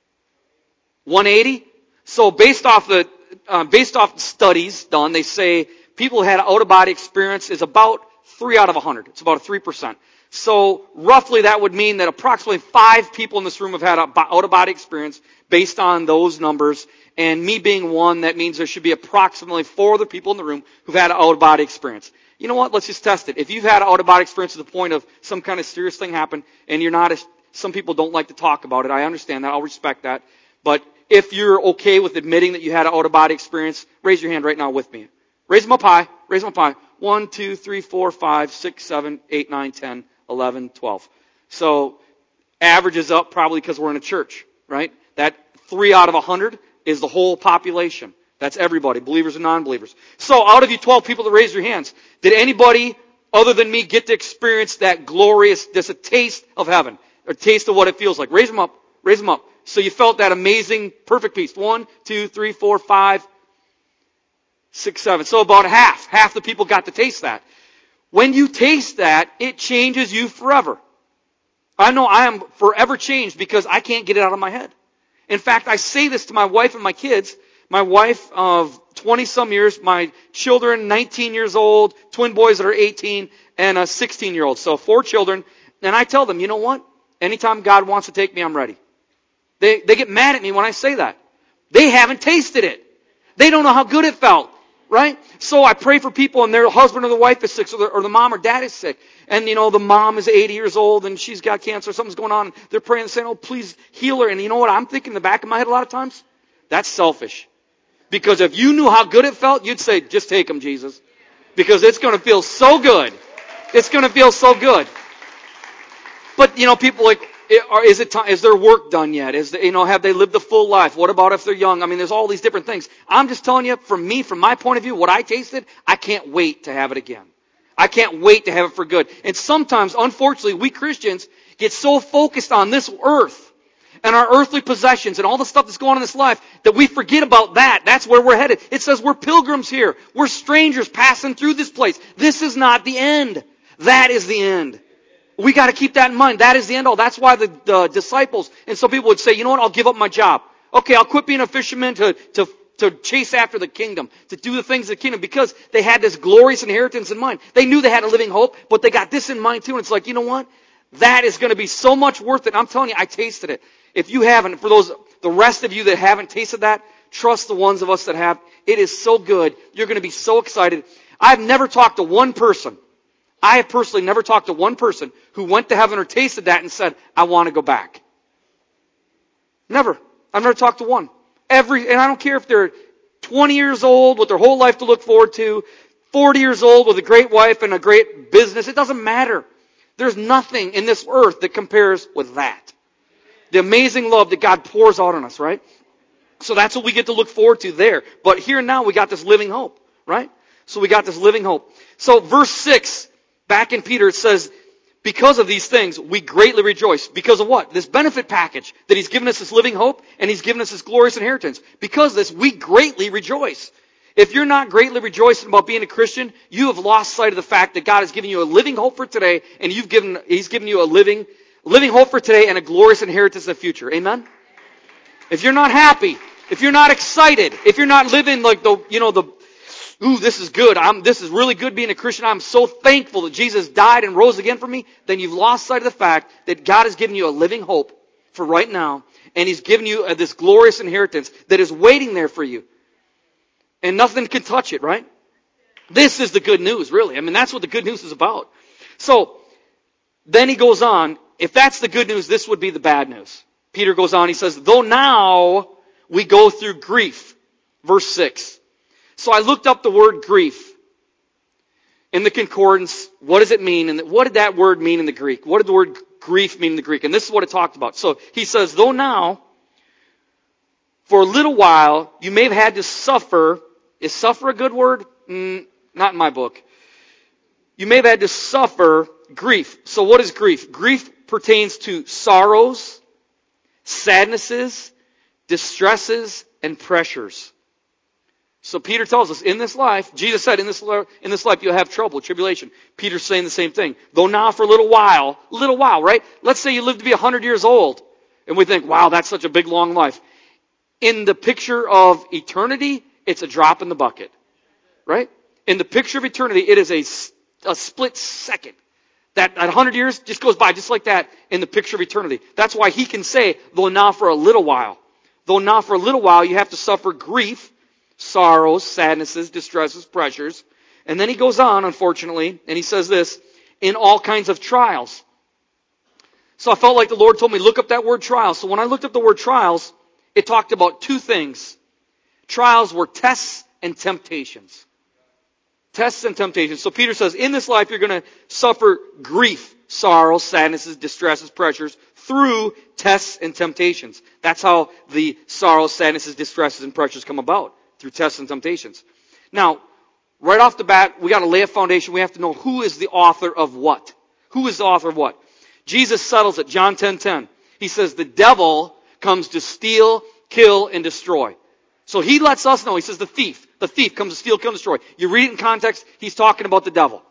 180? So based off the studies done, they say people who had out-of-body experience is about 3 out of 100. It's about a 3%. So roughly that would mean that approximately 5 people in this room have had an out-of-body experience based on those numbers. And me being one, that means there should be approximately 4 other people in the room who've had an out-of-body experience. You know what? Let's just test it. If you've had an out-of-body experience to the point of some kind of serious thing happen, and some people don't like to talk about it, I understand that. I'll respect that. But if you're okay with admitting that you had an out-of-body experience, raise your hand right now with me. Raise them up high. Raise them up high. 1, 2, 3, 4, 5, 6, 7, 8, 9, 10, 11, 12. So averages up probably because we're in a church, right? That 3 out of 100 is the whole population. That's everybody, believers and non-believers. So out of you 12 people that raised your hands, did anybody other than me get to experience that glorious, just a taste of heaven, a taste of what it feels like? Raise them up. Raise them up. So you felt that amazing, perfect peace. 1, 2, 3, 4, 5, 6, 7. So about half the people got to taste that. When you taste that, it changes you forever. I know I am forever changed because I can't get it out of my head. In fact, I say this to my wife and my kids. My wife of 20-some years, my children 19 years old, twin boys that are 18, and a 16-year-old. So 4 children. And I tell them, you know what? Anytime God wants to take me, I'm ready. They get mad at me when I say that. They haven't tasted it. They don't know how good it felt, right? So I pray for people and their husband or the wife is sick, or the mom or dad is sick. And, the mom is 80 years old and she's got cancer, something's going on. They're praying and saying, oh, please heal her. And you know what I'm thinking in the back of my head a lot of times? That's selfish. Because if you knew how good it felt, you'd say, just take them, Jesus. Because it's going to feel so good. It's going to feel so good. But, people like, is it time? Is their work done yet? Have they lived the full life? What about if they're young? I mean, there's all these different things. I'm just telling you, from my point of view, what I tasted, I can't wait to have it again. I can't wait to have it for good. And sometimes, unfortunately, we Christians get so focused on this earth and our earthly possessions and all the stuff that's going on in this life that we forget about that. That's where we're headed. It says we're pilgrims here. We're strangers passing through this place. This is not the end. That is the end. We got to keep that in mind. That is the end all. That's why the disciples and some people would say, you know what, I'll give up my job. Okay, I'll quit being a fisherman to chase after the kingdom, to do the things of the kingdom, because they had this glorious inheritance in mind. They knew they had a living hope, but they got this in mind too. And it's like, you know what? That is going to be so much worth it. I'm telling you, I tasted it. If you haven't, for the rest of you that haven't tasted that, trust the ones of us that have. It is so good. You're going to be so excited. I've never talked to one person. I have personally never talked to one person who went to heaven or tasted that and said, I want to go back. Never. I've never talked to one. And I don't care if they're 20 years old with their whole life to look forward to, 40 years old with a great wife and a great business. It doesn't matter. There's nothing in this earth that compares with that. The amazing love that God pours out on us, right? So that's what we get to look forward to there. But here and now we got this living hope, right? So we got this living hope. So verse 6, back in Peter, it says, because of these things, we greatly rejoice. Because of what? This benefit package that He's given us this living hope and He's given us this glorious inheritance. Because of this, we greatly rejoice. If you're not greatly rejoicing about being a Christian, you have lost sight of the fact that God has given you a living hope for today, and He's given you a living hope for today and a glorious inheritance in the future. Amen? If you're not happy, if you're not excited, if you're not living like ooh, this is good. This is really good being a Christian. I'm so thankful that Jesus died and rose again for me. Then you've lost sight of the fact that God has given you a living hope for right now. And He's given you this glorious inheritance that is waiting there for you. And nothing can touch it, right? This is the good news, really. I mean, that's what the good news is about. So, then he goes on. If that's the good news, this would be the bad news. Peter goes on. He says, though now we go through grief. Verse 6. So I looked up the word grief in the concordance. What does it mean? And what did that word mean in the Greek? What did the word grief mean in the Greek? And this is what it talked about. So he says, though now, for a little while, you may have had to suffer. Is suffer a good word? Not in my book. You may have had to suffer grief. So what is grief? Grief pertains to sorrows, sadnesses, distresses, and pressures. So Peter tells us, in this life, Jesus said, in this life you'll have trouble, tribulation. Peter's saying the same thing. Though now for a little while, right? Let's say you live to be 100 years old. And we think, wow, that's such a big, long life. In the picture of eternity, it's a drop in the bucket. Right? In the picture of eternity, it is a split second. That 100 years just goes by just like that in the picture of eternity. That's why he can say, though now for a little while. Though now for a little while you have to suffer grief, sorrows, sadnesses, distresses, pressures. And then he goes on, unfortunately, and he says this, in all kinds of trials. So I felt like the Lord told me, look up that word trials. So when I looked up the word trials, it talked about two things. Trials were tests and temptations. Tests and temptations. So Peter says, in this life you're going to suffer grief, sorrows, sadnesses, distresses, pressures through tests and temptations. That's how the sorrows, sadnesses, distresses, and pressures come about. Through tests and temptations. Now, right off the bat, we got to lay a foundation. We have to know who is the author of what. Who is the author of what? Jesus settles it. John 10:10. He says the devil comes to steal, kill, and destroy. So he lets us know. He says the thief. The thief comes to steal, kill, and destroy. You read it in context, he's talking about the devil.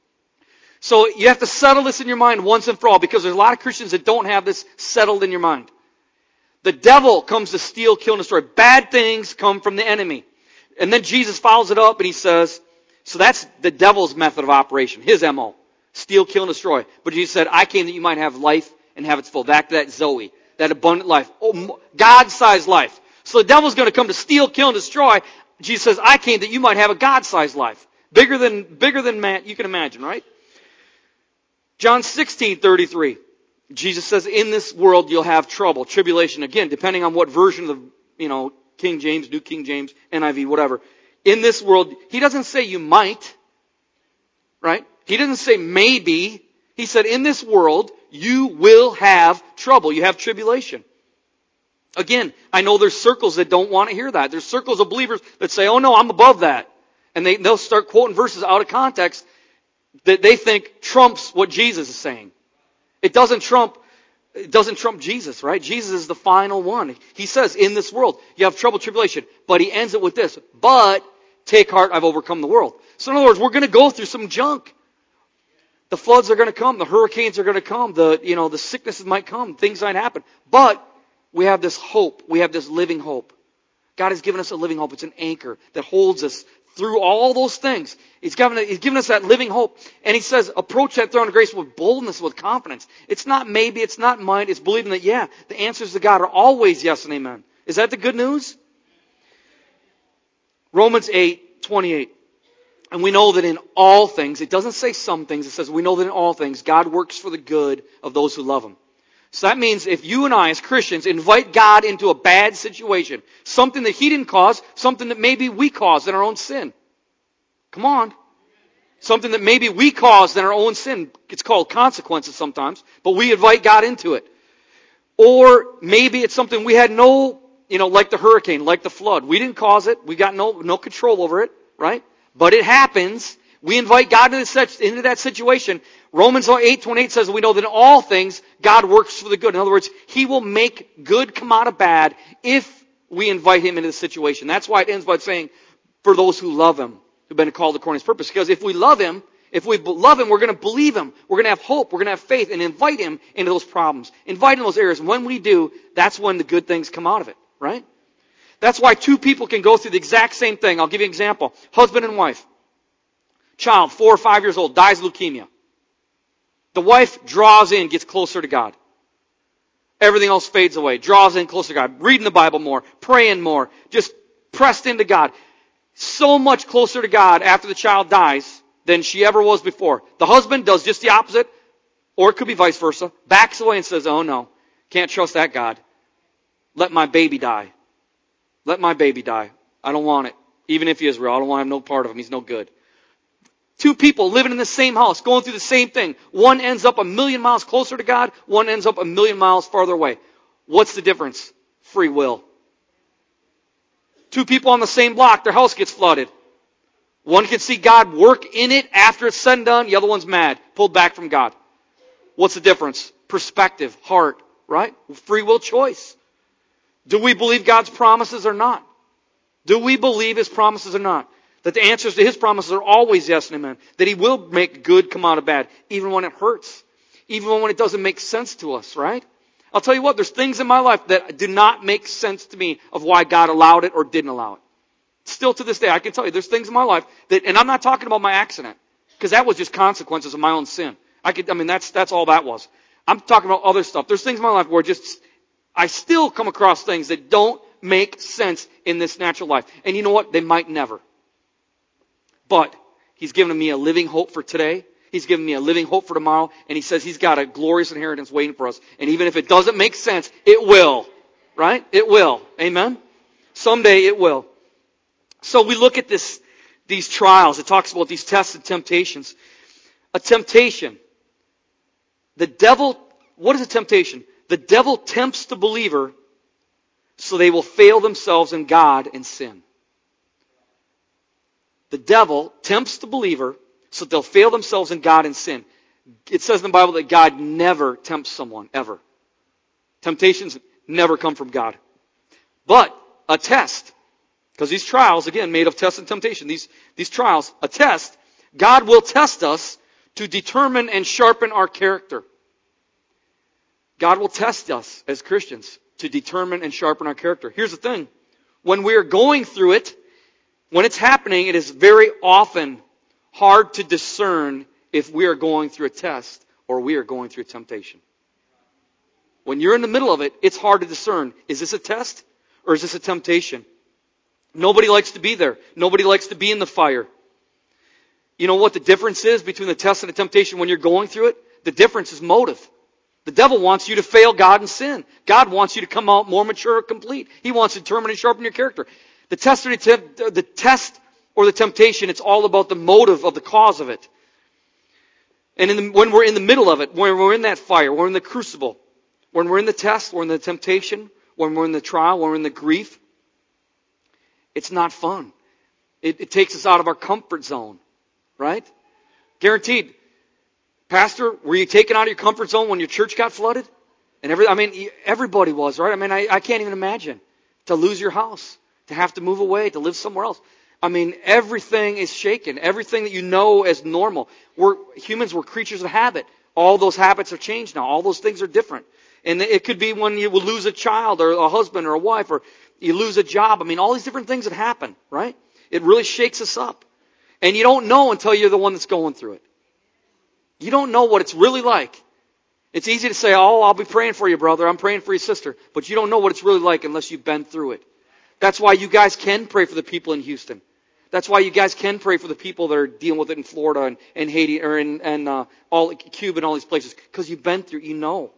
So you have to settle this in your mind once and for all, because there's a lot of Christians that don't have this settled in your mind. The devil comes to steal, kill, and destroy. Bad things come from the enemy. And then Jesus follows it up and he says, so that's the devil's method of operation, his MO. Steal, kill, and destroy. But Jesus said, I came that you might have life and have its full. Back to that Zoe, that abundant life. Oh, God-sized life. So the devil's going to come to steal, kill, and destroy. Jesus says, I came that you might have a God-sized life. Bigger than man, you can imagine, right? John 16:33. Jesus says, in this world you'll have trouble, tribulation. Again, depending on what version of the, King James, New King James, NIV, whatever. In this world, he doesn't say you might, right? He doesn't say maybe. He said, in this world, you will have trouble. You have tribulation. Again, I know there's circles that don't want to hear that. There's circles of believers that say, oh no, I'm above that. And they'll start quoting verses out of context that they think trumps what Jesus is saying. It doesn't trump Jesus, right? Jesus is the final one. He says, in this world, you have trouble, tribulation. But he ends it with this, but take heart, I've overcome the world. So in other words, we're going to go through some junk. The floods are going to come. The hurricanes are going to come. The sicknesses might come. Things might happen. But we have this hope. We have this living hope. God has given us a living hope. It's an anchor that holds us through all those things. He's given us that living hope. And he says, approach that throne of grace with boldness, with confidence. It's not maybe, it's not might, it's believing that, the answers to God are always yes and amen. Is that the good news? Romans 8:28. And we know that in all things, it doesn't say some things, it says we know that in all things, God works for the good of those who love Him. So that means if you and I as Christians invite God into a bad situation, something that He didn't cause, something that maybe we caused in our own sin. Come on. Something that maybe we caused in our own sin. It's called consequences sometimes, but we invite God into it. Or maybe it's something we had no, like the hurricane, like the flood. We didn't cause it. We got no control over it, right? But it happens. We invite God into that situation. Romans 8:28 says we know that in all things, God works for the good. In other words, He will make good come out of bad if we invite Him into the situation. That's why it ends by saying, for those who love Him, who've been called according to His purpose. Because if we love Him, we're going to believe Him. We're going to have hope. We're going to have faith and invite Him into those problems. Invite Him in those areas. And when we do, that's when the good things come out of it, right? That's why two people can go through the exact same thing. I'll give you an example. Husband and wife. Child, 4 or 5 years old, dies of leukemia. The wife draws in, gets closer to God. Everything else fades away. Draws in closer to God. Reading the Bible more. Praying more. Just pressed into God. So much closer to God after the child dies than she ever was before. The husband does just the opposite, or it could be vice versa. Backs away and says, oh no, can't trust that God. Let my baby die. Let my baby die. I don't want it. Even if he is real, I don't want to have no part of him. He's no good. Two people living in the same house, going through the same thing. One ends up 1,000,000 miles closer to God. One ends up 1,000,000 miles farther away. What's the difference? Free will. Two people on the same block, their house gets flooded. One can see God work in it after it's said and done. The other one's mad, pulled back from God. What's the difference? Perspective, heart, right? Free will choice. Do we believe God's promises or not? Do we believe His promises or not? That the answers to His promises are always yes and amen. That He will make good come out of bad, even when it hurts. Even when it doesn't make sense to us, right? I'll tell you what, there's things in my life that do not make sense to me of why God allowed it or didn't allow it. Still to this day, I can tell you, there's things in my life that, and I'm not talking about my accident, because that was just consequences of my own sin. That's all that was. I'm talking about other stuff. There's things in my life where I still come across things that don't make sense in this natural life. And you know what? They might never. But He's given me a living hope for today. He's given me a living hope for tomorrow. And He says He's got a glorious inheritance waiting for us. And even if it doesn't make sense, it will. Right? It will. Amen? Someday it will. So we look at these trials. It talks about these tests and temptations. A temptation. The devil, what is a temptation? The devil tempts the believer so they will fail themselves in God and sin. The devil tempts the believer so they'll fail themselves in God and sin. It says in the Bible that God never tempts someone, ever. Temptations never come from God. But a test, because these trials, again, made of test and temptation, these trials, a test, God will test us to determine and sharpen our character. God will test us as Christians to determine and sharpen our character. Here's the thing. When we're going through it, when it's happening, it is very often hard to discern if we are going through a test or we are going through a temptation. When you're in the middle of it, it's hard to discern. Is this a test or is this a temptation? Nobody likes to be there. Nobody likes to be in the fire. You know what the difference is between the test and the temptation when you're going through it? The difference is motive. The devil wants you to fail God and sin. God wants you to come out more mature and complete. He wants to determine and sharpen your character. The test or the temptation, it's all about the motive of the cause of it. And when we're in the middle of it, when we're in that fire, we're in the crucible, when we're in the test, we're in the temptation, when we're in the trial, when we're in the grief, it's not fun. It takes us out of our comfort zone, right? Guaranteed. Pastor, were you taken out of your comfort zone when your church got flooded? And everybody was, right? I can't even imagine to lose your house, to have to move away, to live somewhere else. Everything is shaken. Everything that you know as normal. We're creatures of habit. All those habits have changed now. All those things are different. And it could be when you will lose a child or a husband or a wife or you lose a job. All these different things that happen, right? It really shakes us up. And you don't know until you're the one that's going through it. You don't know what it's really like. It's easy to say, oh, I'll be praying for you, brother. I'm praying for your sister. But you don't know what it's really like unless you've been through it. That's why you guys can pray for the people in Houston. That's why you guys can pray for the people that are dealing with it in Florida and Haiti or in all Cuba and all these places. Because you've been through it, you know.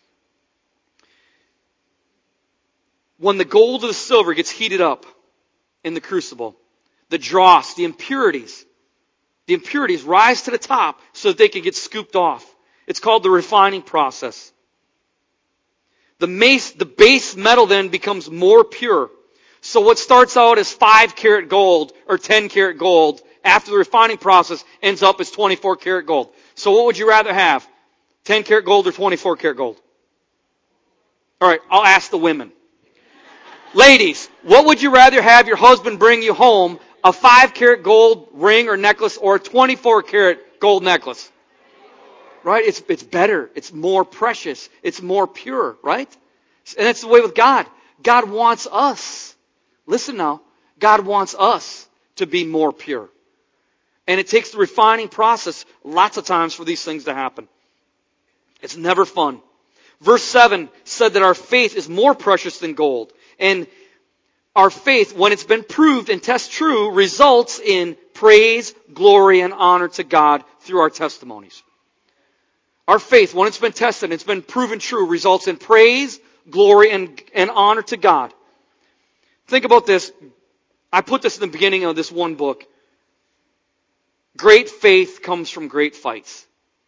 When the gold or the silver gets heated up in the crucible, the dross, the impurities rise to the top so that they can get scooped off. It's called the refining process. The base metal then becomes more pure. So what starts out as 5 karat gold or 10 karat gold after the refining process ends up as 24 karat gold. So what would you rather have? 10 karat gold or 24 karat gold? All right, I'll ask the women. Ladies, what would you rather have your husband bring you home? A 5 karat gold ring or necklace or a 24 karat gold necklace? Right? It's better. It's more precious. It's more pure, right? And that's the way with God. God wants us. Listen now. God wants us to be more pure. And it takes the refining process lots of times for these things to happen. It's never fun. Verse 7 said that our faith is more precious than gold. And our faith, when it's been proved and tested true, results in praise, glory, and honor to God through our testimonies. Our faith, when it's been tested and it's been proven true, results in praise, glory, and honor to God. Think about this. I put this in the beginning of this one book. Great faith comes from great fights.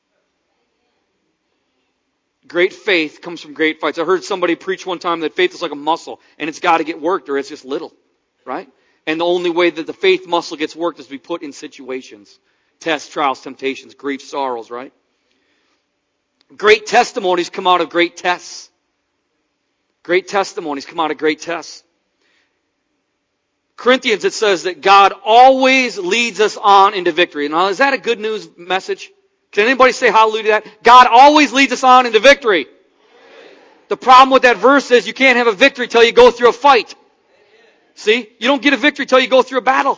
Great faith comes from great fights. I heard somebody preach one time that faith is like a muscle and it's got to get worked or it's just little, right? And the only way that the faith muscle gets worked is to be put in situations. Tests, trials, temptations, grief, sorrows, right? Great testimonies come out of great tests. Great testimonies come out of great tests. Corinthians, it says that God always leads us on into victory. Now, is that a good news message? Can anybody say hallelujah to that? God always leads us on into victory. The problem with that verse is you can't have a victory till you go through a fight. See? You don't get a victory till you go through a battle.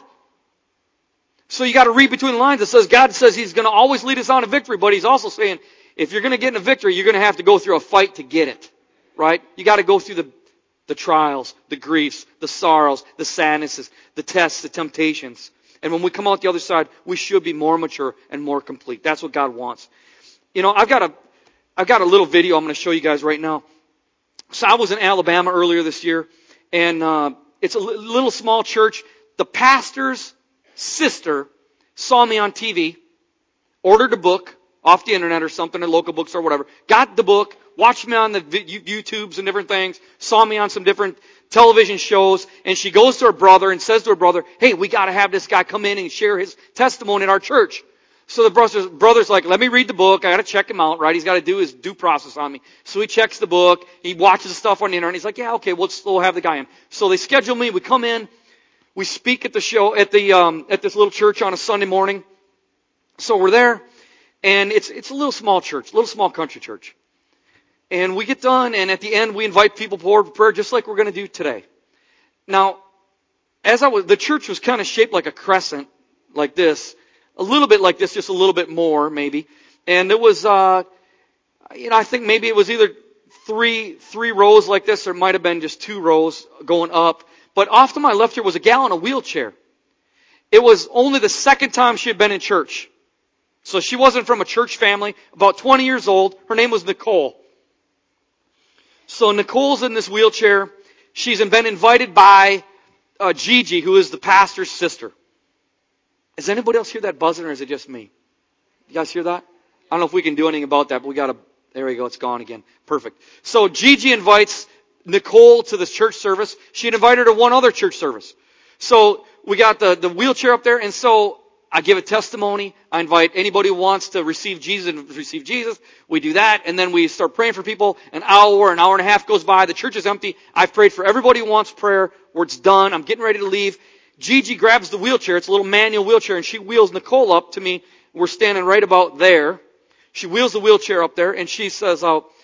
So you got to read between the lines. It says God says He's going to always lead us on to victory, but He's also saying if you're going to get in a victory, you're going to have to go through a fight to get it. Right? You got to go through the trials, the griefs, the sorrows, the sadnesses, the tests, the temptations. And when we come out the other side, we should be more mature and more complete. That's what God wants. You know, I've got a little video I'm going to show you guys right now. So I was in Alabama earlier this year, and it's a little small church. The pastor's sister saw me on TV, ordered a book off the internet or something, or local bookstore or whatever, got the book, watched me on the YouTubes and different things, saw me on some different television shows, and she goes to her brother and says to her brother, hey, we got to have this guy come in and share his testimony in our church. So the brother's like, let me read the book. I got to check him out, right? He's got to do his due process on me. So he checks the book. He watches the stuff on the internet. He's like, yeah, okay, we'll have the guy in. So they schedule me. We come in. We speak at the show at this little church on a Sunday morning. So we're there, and it's a little small church, little small country church. And we get done, and at the end, we invite people forward for prayer, just like we're going to do today. Now, the church was kind of shaped like a crescent, like this, a little bit like this, just a little bit more, maybe. And it was, I think maybe it was either three rows like this, or it might have been just 2 rows going up. But off to my left here was a gal in a wheelchair. It was only the second time she had been in church. So she wasn't from a church family, about 20 years old. Her name was Nicole. So Nicole's in this wheelchair. She's been invited by Gigi, who is the pastor's sister. Does anybody else hear that buzzing, or is it just me? You guys hear that? I don't know if we can do anything about that, but there we go, it's gone again. Perfect. So Gigi invites Nicole to this church service. She had invited her to one other church service. So we got the wheelchair up there, and so I give a testimony. I invite anybody who wants to receive Jesus. We do that, and then we start praying for people. An hour and a half goes by. The church is empty. I've prayed for everybody who wants prayer. Where it's done. I'm getting ready to leave. Gigi grabs the wheelchair. It's a little manual wheelchair, and she wheels Nicole up to me. We're standing right about there. She wheels the wheelchair up there, and she says,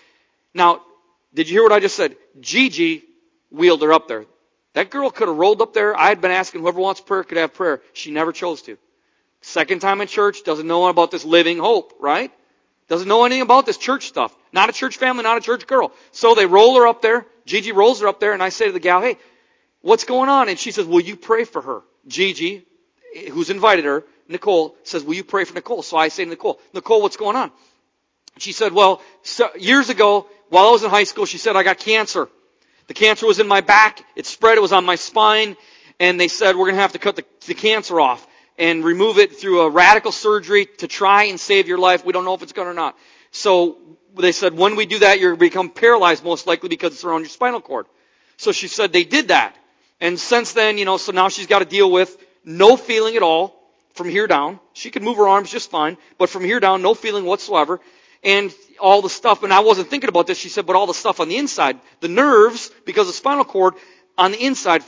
now, did you hear what I just said? Gigi wheeled her up there. That girl could have rolled up there. I had been asking whoever wants prayer could have prayer. She never chose to. Second time in church, doesn't know about this living hope, right? Doesn't know anything about this church stuff. Not a church family, not a church girl. So they roll her up there. Gigi rolls her up there, and I say to the gal, hey, what's going on? And she says, will you pray for her? Gigi, who's invited her, Nicole, says, will you pray for Nicole? So I say to Nicole, what's going on? She said, well, years ago, while I was in high school, she said, I got cancer. The cancer was in my back. It spread. It was on my spine. And they said, we're going to have to cut the cancer off and remove it through a radical surgery to try and save your life. We don't know if it's going or not. So they said, when we do that, you're going to become paralyzed most likely because it's around your spinal cord. So she said they did that. And since then, so now she's got to deal with no feeling at all from here down. She can move her arms just fine, but from here down, no feeling whatsoever. And all the stuff, and I wasn't thinking about this, she said, but all the stuff on the inside, the nerves, because of spinal cord, on the inside,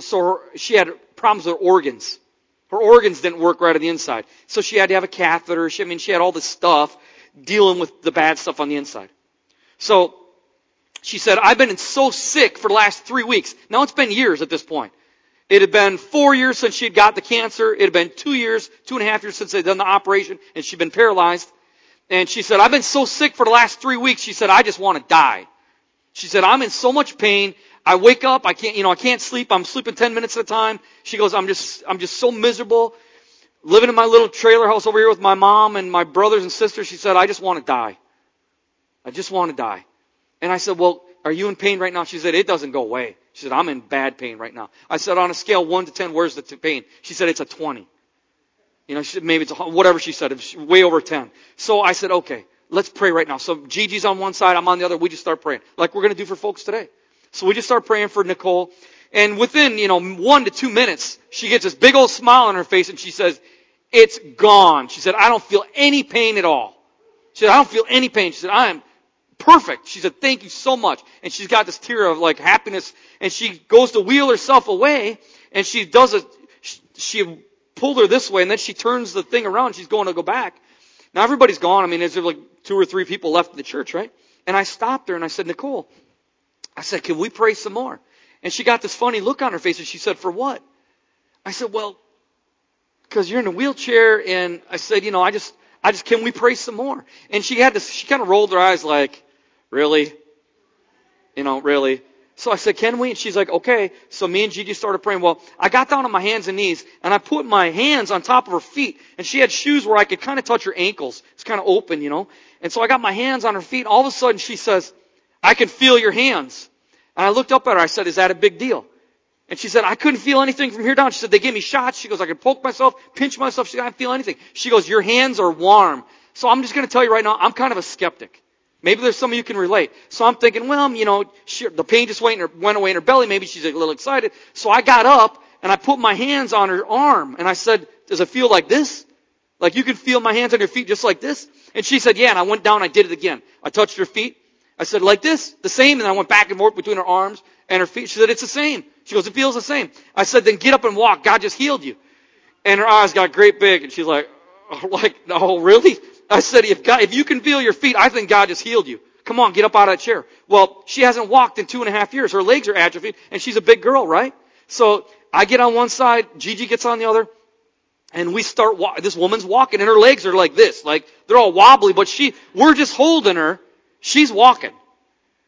she had problems with her organs. Her organs didn't work right on the inside. So she had to have a catheter. She had all this stuff dealing with the bad stuff on the inside. So she said, I've been so sick for the last 3 weeks. Now it's been years at this point. It had been 4 years since she had got the cancer. It had been 2 years, 2.5 years since they'd done the operation, and she'd been paralyzed. And she said, I've been so sick for the last 3 weeks. She said, I just want to die. She said, I'm in so much pain. I wake up, I can't sleep. I'm sleeping 10 minutes at a time. She goes, I'm just so miserable. Living in my little trailer house over here with my mom and my brothers and sisters. She said, I just want to die. I just want to die. And I said, well, are you in pain right now? She said, it doesn't go away. She said, I'm in bad pain right now. I said, on a scale 1 to 10, where's the pain? She said, it's a 20. Maybe it's whatever she said. It was way over 10. So I said, okay, let's pray right now. So Gigi's on one side, I'm on the other. We just start praying like we're going to do for folks today. So we just start praying for Nicole. And within, 1 to 2 minutes, she gets this big old smile on her face and she says, it's gone. She said, I don't feel any pain at all. She said, I don't feel any pain. She said, I am perfect. She said, thank you so much. And she's got this tear of happiness, and she goes to wheel herself away, and she pulled her this way, and then she turns the thing around. She's going to go back. Now everybody's gone. Is there 2 or 3 people left in the church, right? And I stopped her and I said, Nicole, I said, can we pray some more? And she got this funny look on her face, and she said, for what? I said, well, because you're in a wheelchair, and I said, I just, can we pray some more? And she kind of rolled her eyes like, really? Really? So I said, can we? And she's like, okay. So me and Gigi started praying. Well, I got down on my hands and knees, and I put my hands on top of her feet, and she had shoes where I could kind of touch her ankles. It's kind of open, And so I got my hands on her feet. All of a sudden she says, I can feel your hands. And I looked up at her. I said, is that a big deal? And she said, I couldn't feel anything from here down. She said, they gave me shots. She goes, I could poke myself, pinch myself. She said, I can't feel anything. She goes, your hands are warm. So I'm just going to tell you right now, I'm kind of a skeptic. Maybe there's some of you can relate. So I'm thinking, well, the pain just went away in her belly. Maybe she's a little excited. So I got up and I put my hands on her arm. And I said, does it feel like this? Like you can feel my hands on your feet just like this? And she said, yeah. And I went down and I did it again. I touched her feet. I said, like this? The same? And I went back and forth between her arms and her feet. She said, it's the same. She goes, it feels the same. I said, then get up and walk. God just healed you. And her eyes got great big. And she's like, no, really? I said, if you can feel your feet, I think God just healed you. Come on, get up out of that chair. Well, she hasn't walked in 2.5 years. Her legs are atrophied, and she's a big girl, right? So I get on one side, Gigi gets on the other, and we start this woman's walking, and her legs are like this. They're all wobbly, but we're just holding her. She's walking.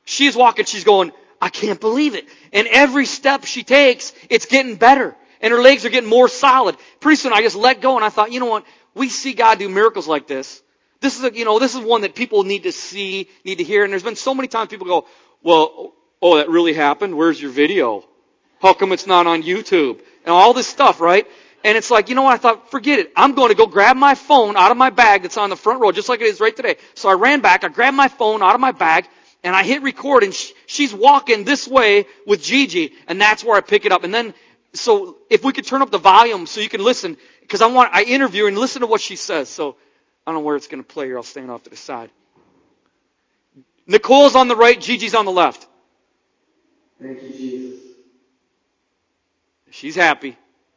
She's walking, she's going, I can't believe it. And every step she takes, it's getting better. And her legs are getting more solid. Pretty soon I just let go and I thought, you know what? We see God do miracles like this. This is one that people need to see, need to hear. And there's been so many times people go, well, oh, that really happened? Where's your video? How come it's not on YouTube? And all this stuff, right? And it's like, you know what? I thought, forget it. I'm going to go grab my phone out of my bag that's on the front row, just like it is right today. So I ran back, I grabbed my phone out of my bag, and I hit record, and she's walking this way with Gigi, and that's where I pick it up. And then, so if we could turn up the volume so you can listen, because I interview her and listen to what she says. So I don't know where it's going to play here. I'll stand off to the side. Nicole's on the right, Gigi's on the left. Thank you, Jesus. She's happy.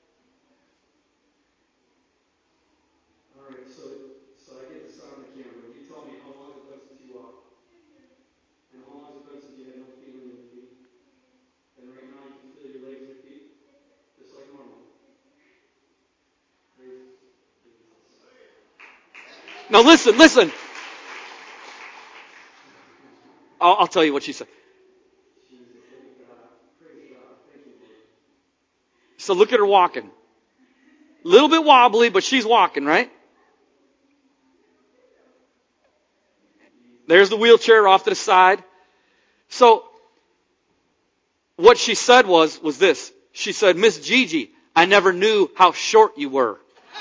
All right, so I get this on the camera. You tell me how long it's been since you walked, and how long it's been since you had no feeling in your feet. And right now you can feel your legs and your feet, just like normal. Now listen. I'll tell you what she said. So look at her walking. A little bit wobbly, but she's walking, right? There's the wheelchair off to the side. So what she said was this. She said, Miss Gigi, I never knew how short you were.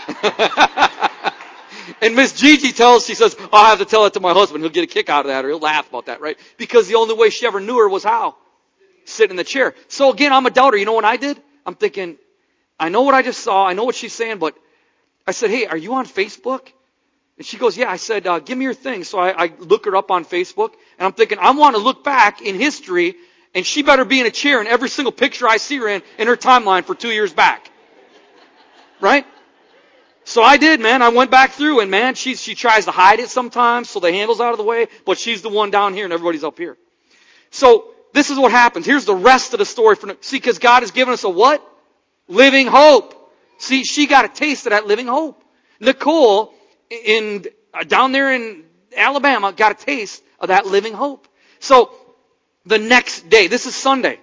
And Miss Gigi she says, I'll have to tell it to my husband. He'll get a kick out of that, or he'll laugh about that, right? Because the only way she ever knew her was how? Sitting in the chair. So again, I'm a doubter. You know what I did? I'm thinking, I know what I just saw. I know what she's saying, but I said, hey, are you on Facebook? And she goes, yeah. I said, give me your thing. So I look her up on Facebook, and I'm thinking, I want to look back in history, and she better be in a chair in every single picture I see her in her timeline for 2 years back. Right? So I did, man. I went back through, and man, she tries to hide it sometimes so the handle's out of the way, but she's the one down here and everybody's up here. So this is what happens. Here's the rest of the story. See, because God has given us a what? Living hope. See, she got a taste of that living hope. Nicole, down there in Alabama, got a taste of that living hope. So the next day, this is Sunday.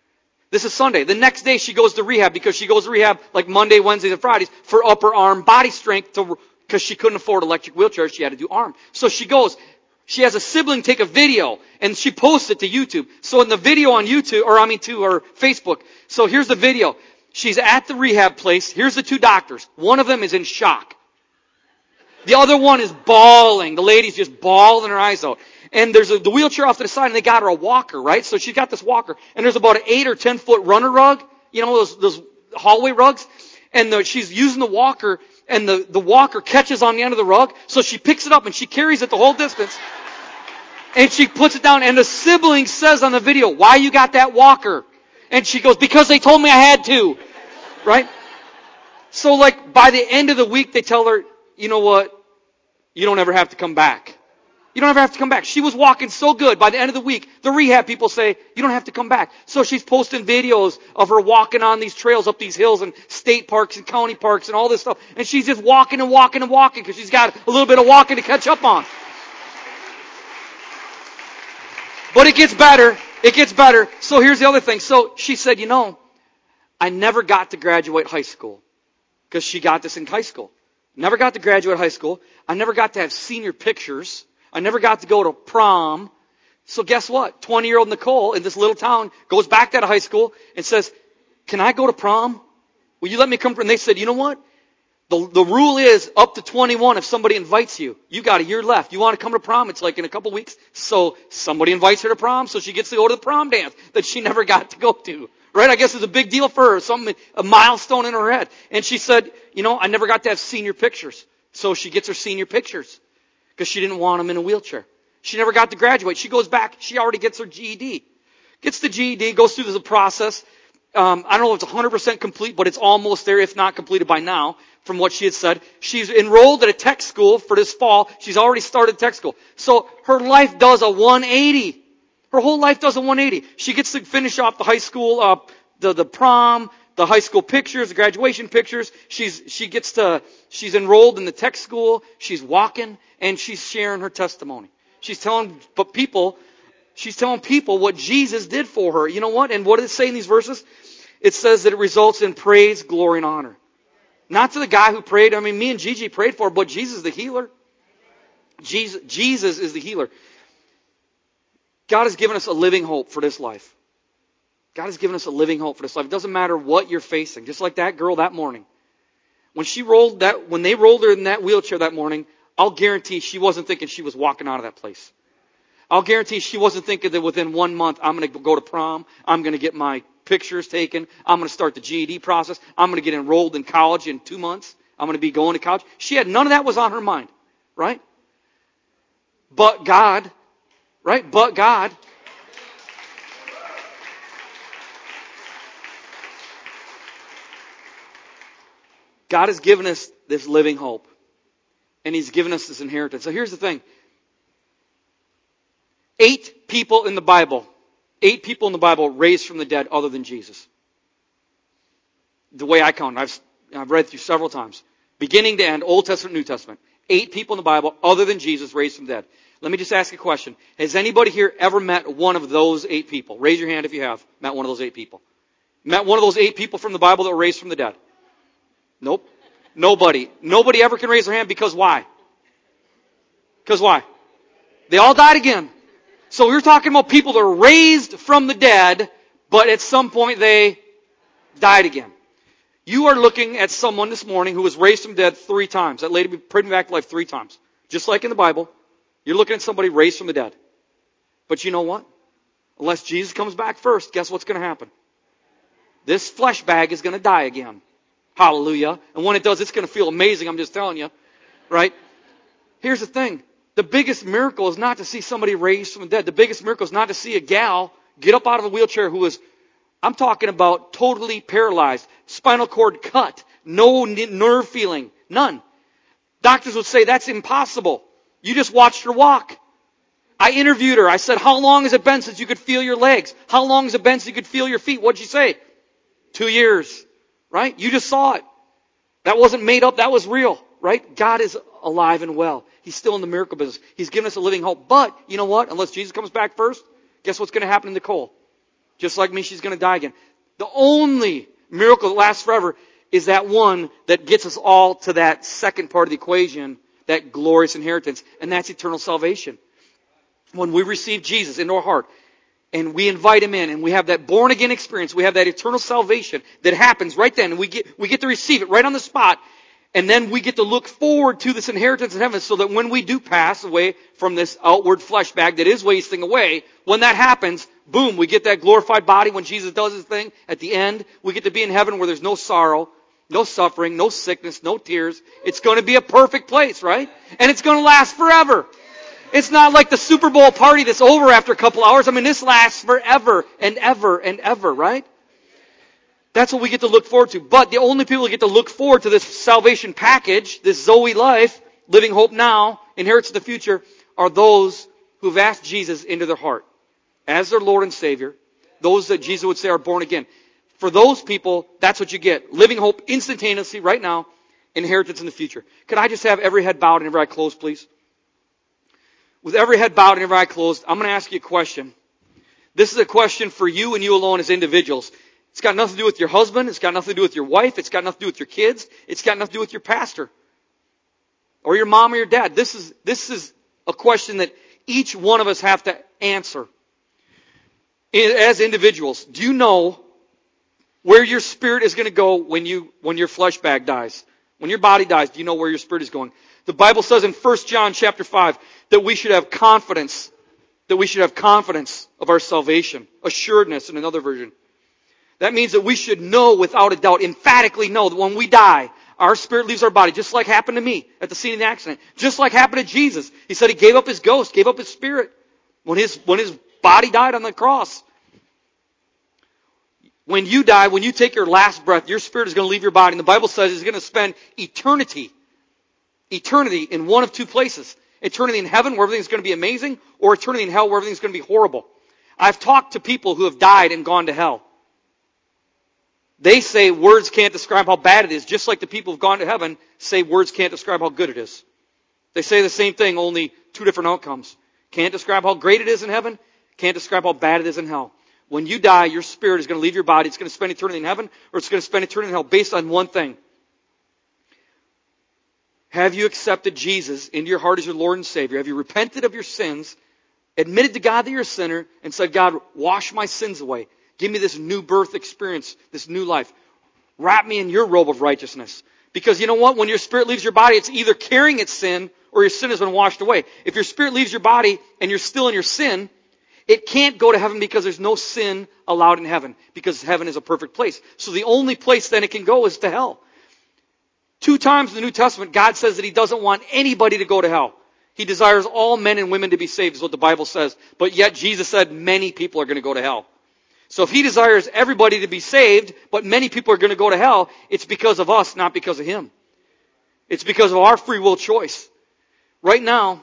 The next day she goes to rehab, because she goes to rehab like Monday, Wednesdays, and Fridays for upper arm body strength, because she couldn't afford electric wheelchairs. She had to do arm. So she goes. She has a sibling take a video, and she posts it to YouTube. So in the video on YouTube, to her Facebook. So here's the video. She's at the rehab place. Here's the two doctors. One of them is in shock. The other one is bawling. The lady's just bawling her eyes out. And there's the wheelchair off to the side, and they got her a walker, right? So she's got this walker. And there's about an 8 or 10 foot runner rug. You know, those hallway rugs. And she's using the walker, and the walker catches on the end of the rug. So she picks it up, and she carries it the whole distance. And she puts it down, and the sibling says on the video, why you got that walker? And she goes, because they told me I had to. Right? So like by the end of the week, they tell her, you know what? You don't ever have to come back. You don't ever have to come back. She was walking so good. By the end of the week, the rehab people say, you don't have to come back. So she's posting videos of her walking on these trails up these hills and state parks and county parks and all this stuff. And she's just walking and walking and walking because she's got a little bit of walking to catch up on. But it gets better. It gets better. So here's the other thing. So she said, you know, I never got to graduate high school, because she got this in high school. Never got to graduate high school. I never got to have senior pictures. I never got to go to prom. So guess what? 20-year-old Nicole in this little town goes back to high school and says, can I go to prom? Will you let me come? And they said, you know what? The rule is up to 21 if somebody invites you. You got a year left. You want to come to prom? It's like in a couple weeks. So somebody invites her to prom, so she gets to go to the prom dance that she never got to go to. Right? I guess it's a big deal for her, a milestone in her head. And she said, you know, I never got to have senior pictures. So she gets her senior pictures because she didn't want them in a wheelchair. She never got to graduate. She goes back. She already gets her GED. Gets the GED, goes through the process. I don't know if it's 100% complete, but it's almost there, if not completed by now, from what she had said. She's enrolled at a tech school for this fall. She's already started tech school. So her life does a 180. Her whole life does a 180. She gets to finish off the high school, the prom, the high school pictures, the graduation pictures. She's enrolled in the tech school. She's walking, and she's sharing her testimony. She's telling people She's telling people what Jesus did for her. You know what? And what does it say in these verses? It says that it results in praise, glory, and honor. Not to the guy who prayed. I mean, me and Gigi prayed for her, but Jesus is the healer. Jesus is the healer. God has given us a living hope for this life. God has given us a living hope for this life. It doesn't matter what you're facing. Just like that girl that morning. When they rolled her in that wheelchair that morning, I'll guarantee she wasn't thinking she was walking out of that place. I'll guarantee she wasn't thinking that within 1 month, I'm going to go to prom, I'm going to get my pictures taken, I'm going to start the GED process, I'm going to get enrolled in college in 2 months, I'm going to be going to college. None of that was on her mind, right? But God, right? But God. God has given us this living hope. And He's given us this inheritance. So here's the thing. 8 people in the Bible raised from the dead other than Jesus. The way I count, I've read through several times. Beginning to end, Old Testament, New Testament. 8 people in the Bible other than Jesus raised from the dead. Let me just ask a question. Has anybody here ever met one of those 8 people? Raise your hand if you have met one of those 8 people. Met one of those 8 people from the Bible that were raised from the dead? Nope. Nobody. Nobody ever can raise their hand because why? Because why? They all died again. So we're talking about people that are raised from the dead, but at some point they died again. You are looking at someone this morning who was raised from the dead 3 times. That lady prayed me back to life 3 times. Just like in the Bible, you're looking at somebody raised from the dead. But you know what? Unless Jesus comes back first, guess what's going to happen? This flesh bag is going to die again. Hallelujah. And when it does, it's going to feel amazing, I'm just telling you. Right? Here's the thing. The biggest miracle is not to see somebody raised from the dead. The biggest miracle is not to see a gal get up out of a wheelchair who was, I'm talking about totally paralyzed, spinal cord cut, no nerve feeling, none. Doctors would say that's impossible. You just watched her walk. I interviewed her. I said, how long has it been since you could feel your legs? How long has it been since you could feel your feet? What'd she say? 2 years. Right? You just saw it. That wasn't made up. That was real. Right? God is alive and well. He's still in the miracle business. He's given us a living hope. But, you know what? Unless Jesus comes back first, guess what's going to happen to Nicole? Just like me, she's going to die again. The only miracle that lasts forever is that one that gets us all to that second part of the equation, that glorious inheritance, and that's eternal salvation. When we receive Jesus into our heart, and we invite Him in, and we have that born-again experience, we have that eternal salvation that happens right then, and we get to receive it right on the spot, and then we get to look forward to this inheritance in heaven so that when we do pass away from this outward flesh bag that is wasting away, when that happens, boom, we get that glorified body when Jesus does His thing. At the end, we get to be in heaven where there's no sorrow, no suffering, no sickness, no tears. It's going to be a perfect place, right? And it's going to last forever. It's not like the Super Bowl party that's over after a couple hours. I mean, this lasts forever and ever and ever, right? That's what we get to look forward to. But the only people who get to look forward to this salvation package, this Zoe life, living hope now, inheritance in the future, are those who've asked Jesus into their heart as their Lord and Savior. Those that Jesus would say are born again. For those people, that's what you get. Living hope instantaneously right now, inheritance in the future. Could I just have every head bowed and every eye closed, please? With every head bowed and every eye closed, I'm going to ask you a question. This is a question for you and you alone as individuals. It's got nothing to do with your husband. It's got nothing to do with your wife. It's got nothing to do with your kids. It's got nothing to do with your pastor or your mom or your dad. This is a question that each one of us have to answer as individuals. Do you know where your spirit is going to go when your flesh bag dies? When your body dies, do you know where your spirit is going? The Bible says in 1 John chapter 5 that we should have confidence of our salvation. Assuredness in another version. That means that we should know without a doubt, emphatically know that when we die, our spirit leaves our body, just like happened to me at the scene of the accident. Just like happened to Jesus. He said He gave up His ghost, gave up His spirit when his body died on the cross. When you die, when you take your last breath, your spirit is going to leave your body. And the Bible says it's going to spend eternity in one of 2 places. Eternity in heaven where everything's going to be amazing, or eternity in hell where everything's going to be horrible. I've talked to people who have died and gone to hell. They say words can't describe how bad it is, just like the people who've gone to heaven say words can't describe how good it is. They say the same thing, only 2 different outcomes. Can't describe how great it is in heaven, Can't describe how bad it is in hell. When you die, your spirit is going to leave your body. It's going to spend eternity in heaven, or it's going to spend eternity in hell based on one thing. Have you accepted Jesus into your heart as your Lord and Savior? Have you repented of your sins, admitted to God that you're a sinner, and said, God, wash my sins away. Give me this new birth experience, this new life. Wrap me in your robe of righteousness. Because you know what? When your spirit leaves your body, it's either carrying its sin or your sin has been washed away. If your spirit leaves your body and you're still in your sin, it can't go to heaven because there's no sin allowed in heaven. Because heaven is a perfect place. So the only place then it can go is to hell. 2 times in the New Testament, God says that He doesn't want anybody to go to hell. He desires all men and women to be saved, is what the Bible says. But yet Jesus said many people are going to go to hell. So if He desires everybody to be saved, but many people are going to go to hell, it's because of us, not because of Him. It's because of our free will choice. Right now,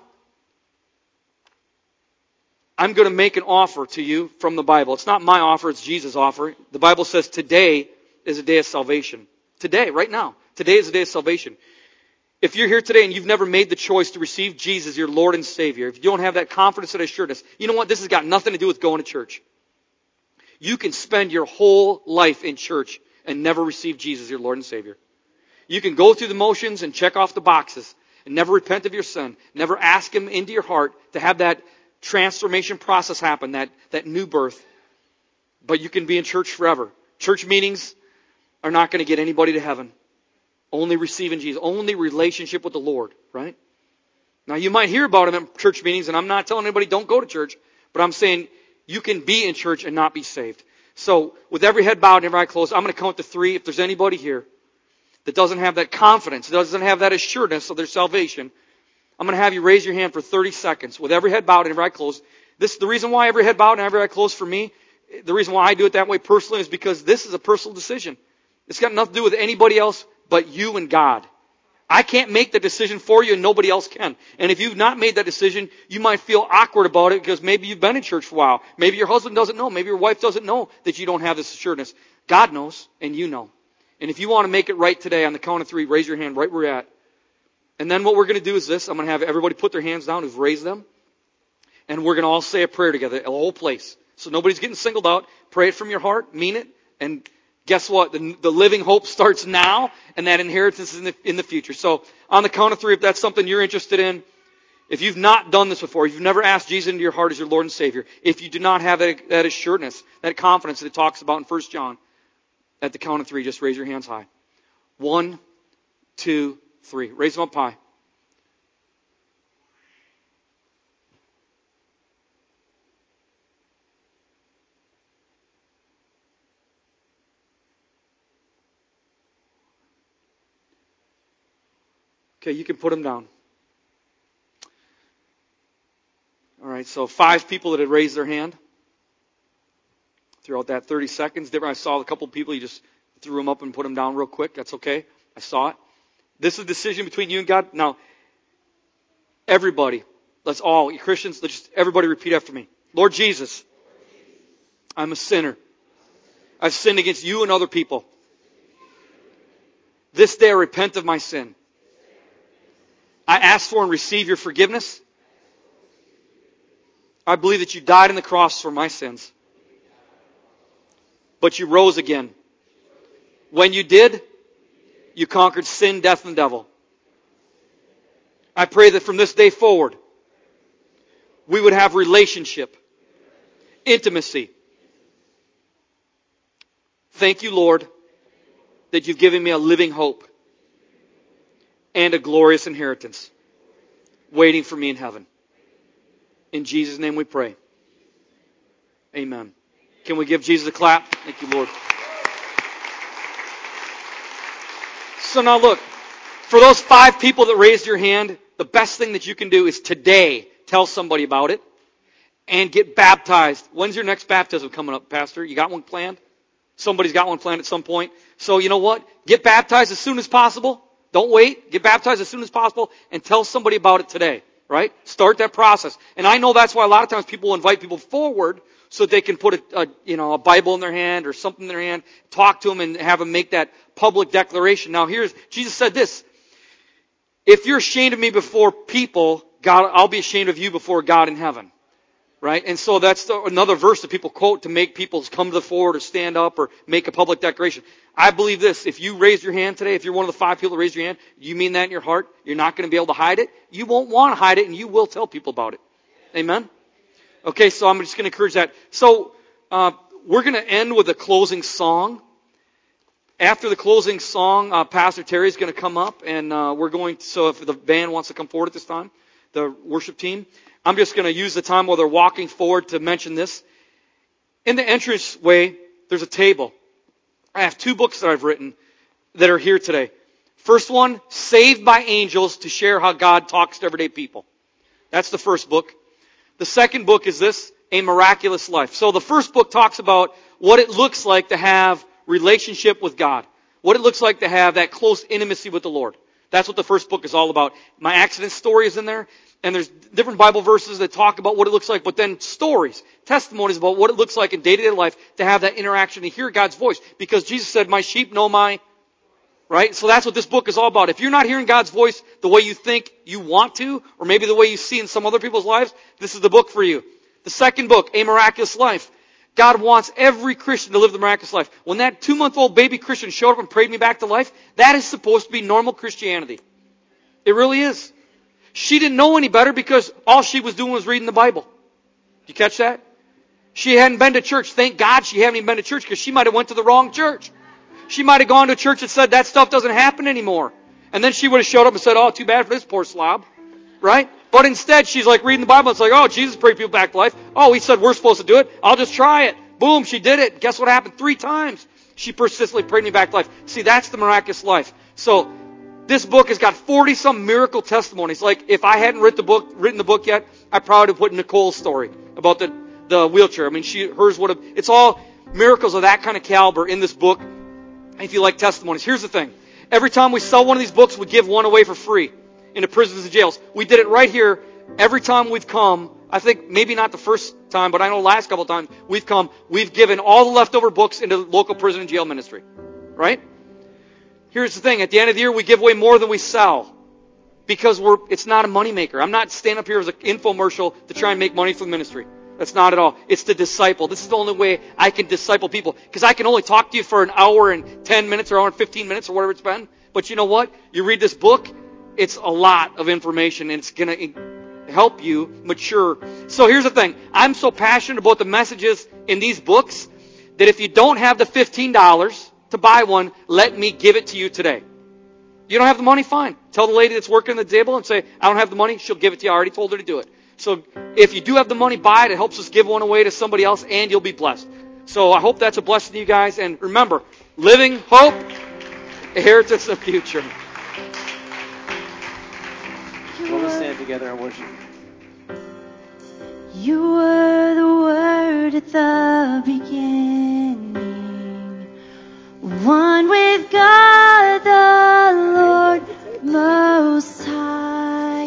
I'm going to make an offer to you from the Bible. It's not my offer, it's Jesus' offer. The Bible says today is a day of salvation. Today, right now. Today is a day of salvation. If you're here today and you've never made the choice to receive Jesus, your Lord and Savior, if you don't have that confidence and assurance, you know what? This has got nothing to do with going to church. You can spend your whole life in church and never receive Jesus, your Lord and Savior. You can go through the motions and check off the boxes and never repent of your sin, never ask Him into your heart to have that transformation process happen, that new birth. But you can be in church forever. Church meetings are not going to get anybody to heaven. Only receiving Jesus, only relationship with the Lord, right? Now you might hear about Him at church meetings, and I'm not telling anybody don't go to church, but I'm saying you can be in church and not be saved. So with every head bowed and every eye closed, I'm going to count to 3. If there's anybody here that doesn't have that confidence, doesn't have that assurance of their salvation, I'm going to have you raise your hand for 30 seconds with every head bowed and every eye closed. The reason why every head bowed and every eye closed for me, the reason why I do it that way personally is because this is a personal decision. It's got nothing to do with anybody else but you and God. I can't make the decision for you and nobody else can. And if you've not made that decision, you might feel awkward about it because maybe you've been in church for a while. Maybe your husband doesn't know. Maybe your wife doesn't know that you don't have this assurance. God knows and you know. And if you want to make it right today on the count of 3, raise your hand right where you're at. And then what we're going to do is this. I'm going to have everybody put their hands down who've raised them. And we're going to all say a prayer together, a whole place. So nobody's getting singled out. Pray it from your heart, mean it, and guess what? The living hope starts now, and that inheritance is in the future. So on the count of 3, if that's something you're interested in, if you've not done this before, if you've never asked Jesus into your heart as your Lord and Savior, if you do not have that assurance, that confidence that it talks about in 1 John, at the count of 3, just raise your hands high. 1, 2, 3. Raise them up high. Okay, you can put them down. All right, so 5 people that had raised their hand throughout that 30 seconds. I saw a couple of people, you just threw them up and put them down real quick. That's okay. I saw it. This is a decision between you and God. Now, everybody, you Christians, everybody repeat after me. Lord Jesus, I'm a sinner. I've sinned against you and other people. This day I repent of my sin. I ask for and receive your forgiveness. I believe that you died on the cross for my sins. But you rose again. When you did, you conquered sin, death, and the devil. I pray that from this day forward, we would have relationship, intimacy. Thank you, Lord, that you've given me a living hope and a glorious inheritance waiting for me in heaven. In Jesus' name we pray. Amen. Can we give Jesus a clap? Thank you, Lord. So now look, for those 5 people that raised your hand, the best thing that you can do is today tell somebody about it and get baptized. When's your next baptism coming up, Pastor? You got one planned? Somebody's got one planned at some point. So you know what? Get baptized as soon as possible. Don't wait. Get baptized as soon as possible and tell somebody about it today, right? Start that process. And I know that's why a lot of times people invite people forward so they can put a Bible in their hand or something in their hand, talk to them and have them make that public declaration. Now Jesus said this, if you're ashamed of me before people, God, I'll be ashamed of you before God in heaven. Right? And so that's another verse that people quote to make people come to the forward or stand up or make a public declaration. I believe this. If you raise your hand today, if you're one of the 5 people that raise your hand, you mean that in your heart, you're not going to be able to hide it. You won't want to hide it, and you will tell people about it. Amen? Okay, so I'm just going to encourage that. So we're going to end with a closing song. After the closing song, Pastor Terry is going to come up, and we're going to, so if the band wants to come forward at this time, the worship team, I'm just going to use the time while they're walking forward to mention this. In the entranceway, there's a table. I have 2 books that I've written that are here today. First one, Saved by Angels, to share how God talks to everyday people. That's the first book. The second book is this, A Miraculous Life. So the first book talks about what it looks like to have relationship with God. What it looks like to have that close intimacy with the Lord. That's what the first book is all about. My accident story is in there. And there's different Bible verses that talk about what it looks like, but then stories, testimonies about what it looks like in day-to-day life to have that interaction, to hear God's voice. Because Jesus said, my sheep know my, right? So that's what this book is all about. If you're not hearing God's voice the way you think you want to, or maybe the way you see in some other people's lives, this is the book for you. The second book, A Miraculous Life. God wants every Christian to live the miraculous life. When that 2-month-old baby Christian showed up and prayed me back to life, that is supposed to be normal Christianity. It really is. She didn't know any better because all she was doing was reading the Bible. Did you catch that? She hadn't been to church. Thank God she hadn't even been to church because she might have went to the wrong church. She might have gone to a church that said that stuff doesn't happen anymore. And then she would have showed up and said, oh, too bad for this poor slob. Right? But instead, she's like reading the Bible. It's like, oh, Jesus prayed people back to life. Oh, he said we're supposed to do it. I'll just try it. Boom, she did it. Guess what happened? 3 times. She persistently prayed me back to life. See, that's the miraculous life. So, this book has got 40-some miracle testimonies. Like, if I hadn't written the book yet, I probably would have put Nicole's story about the wheelchair. I mean, hers would have, it's all miracles of that kind of caliber in this book. If you like testimonies. Here's the thing. Every time we sell one of these books, we give one away for free into prisons and jails. We did it right here. Every time we've come, I think maybe not the first time, but I know the last couple of times we've given all the leftover books into local prison and jail ministry. Right? Here's the thing. At the end of the year, we give away more than we sell. Because it's not a moneymaker. I'm not standing up here as an infomercial to try and make money from the ministry. That's not at all. It's to disciple. This is the only way I can disciple people. Because I can only talk to you for an hour and 10 minutes or hour and 15 minutes or whatever it's been. But you know what? You read this book, it's a lot of information and it's going to help you mature. So here's the thing. I'm so passionate about the messages in these books that if you don't have the $15 to buy one, let me give it to you today. You don't have the money? Fine. Tell the lady that's working at the table and say, I don't have the money. She'll give it to you. I already told her to do it. So if you do have the money, buy it. It helps us give one away to somebody else and you'll be blessed. So I hope that's a blessing to you guys. And remember, living hope, inheritance of future. We'll stand together and worship. You were the Word at the beginning, one with God the Lord Most High.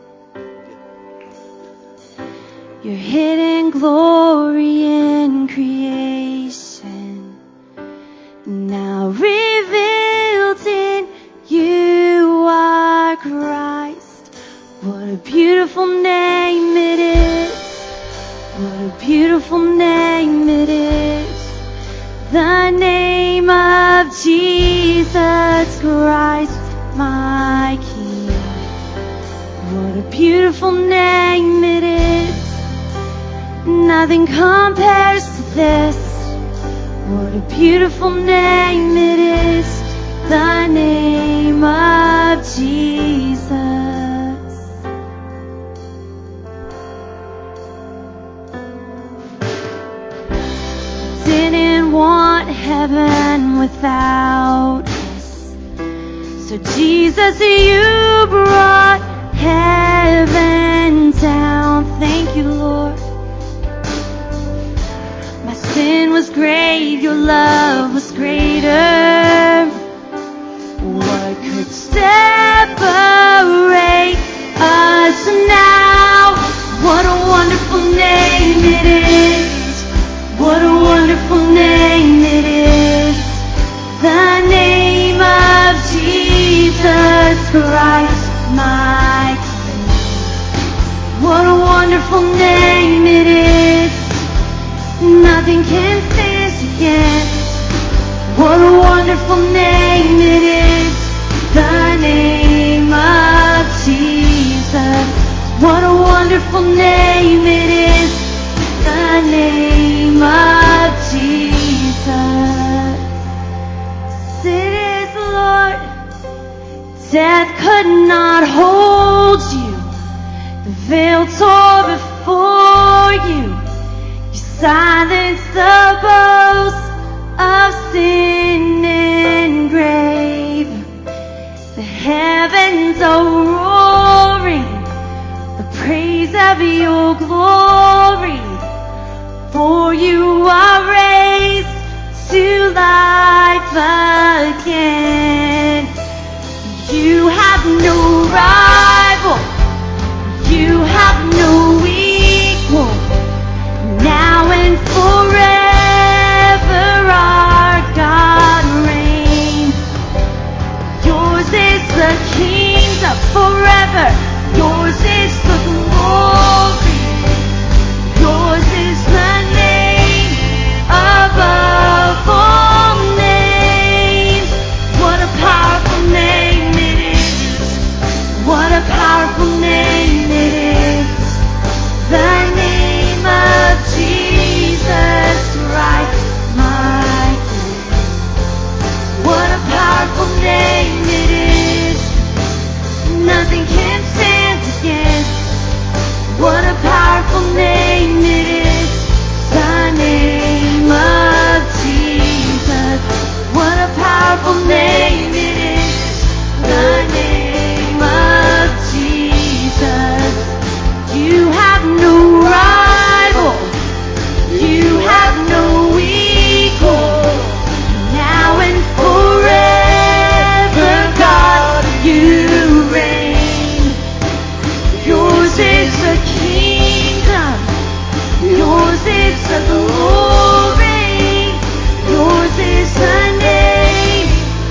Your hidden glory in creation, now revealed in you are Christ. What a beautiful name it is. What a beautiful name it is. The name of Jesus Christ, my King. What a beautiful name it is. Nothing compares to this. What a beautiful name it is. The name of Jesus. Didn't want heaven without us. So Jesus, you brought heaven down. Thank you, Lord. My sin was great, your love was greater. What could separate us now? What a wonderful name it is. What a wonderful name it is. The name of Jesus Christ, my King. What a wonderful name it is. Nothing can stand against. What a wonderful name it is, the name of Jesus. What a wonderful name it is, the name of Jesus. It is the Lord. Death could not hold you. The veil tore before you. You silenced the boast of sin and grave. The heavens are roaring the praise of your glory. For you are raised to life again. You have no rival. You have no equal. Now and forever our God reigns. Yours is the kingdom forever. Yours is the glory. Yours is the name above all names. What a powerful name it is. What a powerful name it is. The name of Jesus Christ, my King. What a powerful name it is. Nothing can stand against. What a powerful name it is. The name of Jesus. What a powerful name it is. The name of Jesus. You have no rival. You have no equal. Now and forever, God, you reign. Yours is the kingdom. Yours is the glory. Yours is the name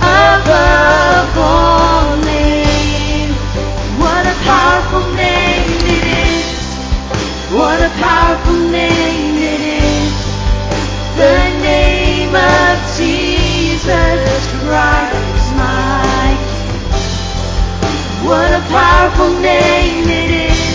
above all names. What a powerful name it is. What a powerful name it is. The name of Jesus Christ, my King. What a powerful name it is.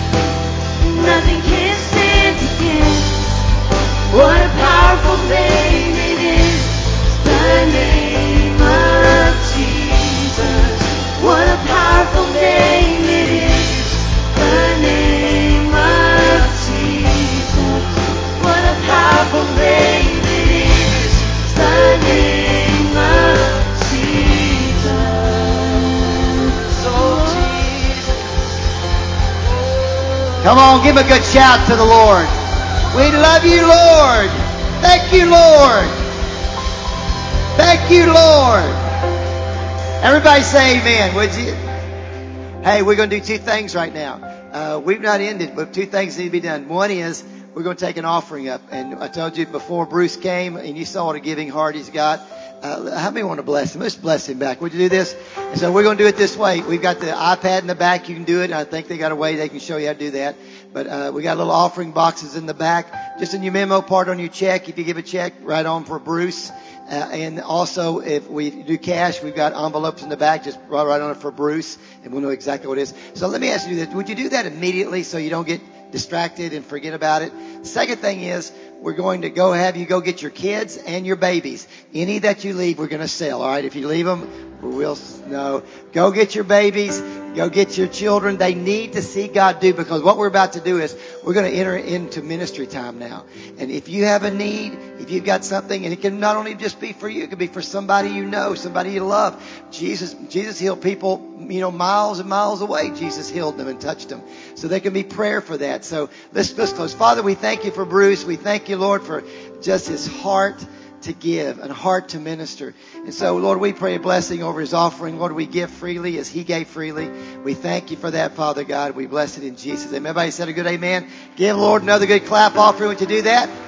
Nothing can stand against. What a powerful name it is. The name of Jesus. What a powerful name it is. The name of Jesus. What a powerful name it is. The name of Jesus. Oh, Jesus. Come on, give a good shout to the Lord. We love you, Lord. Thank you, Lord. Thank you, Lord. Everybody say amen, would you? Hey, we're going to do two things right now. We've not ended, but two things need to be done. One is we're going to take an offering up. And I told you before Bruce came, and you saw what a giving heart he's got. How many want to bless him? Let's bless him back. Would you do this? And so we're going to do it this way. We've got the iPad in the back. You can do it. I think they got a way they can show you how to do that. But we got little offering boxes in the back. Just in your memo part on your check, if you give a check, right on for Bruce. And also, if we do cash, we've got envelopes in the back. Just right on it for Bruce, and we'll know exactly what it is. So let me ask you this. Would you do that immediately so you don't get distracted and forget about it? Second thing is, we're going to have you go get your kids and your babies. Any that you leave, we're going to sell. All right? If you leave them, we'll no. Go get your babies. Go get your children. They need to see God do, because what we're about to do is we're going to enter into ministry time now. And if you have a need, if you've got something, and it can not only just be for you, it could be for somebody you know, somebody you love. Jesus healed people, miles and miles away. Jesus healed them and touched them. So there can be prayer for that. So let's close. Father, we thank you for Bruce. We thank you, Lord, for just his heart to give and heart to minister. And so, Lord, we pray a blessing over his offering. Lord, we give freely as he gave freely. We thank you for that, Father God. We bless it in Jesus' name. Everybody said a good amen. Give Lord another good clap offering. Would you do that?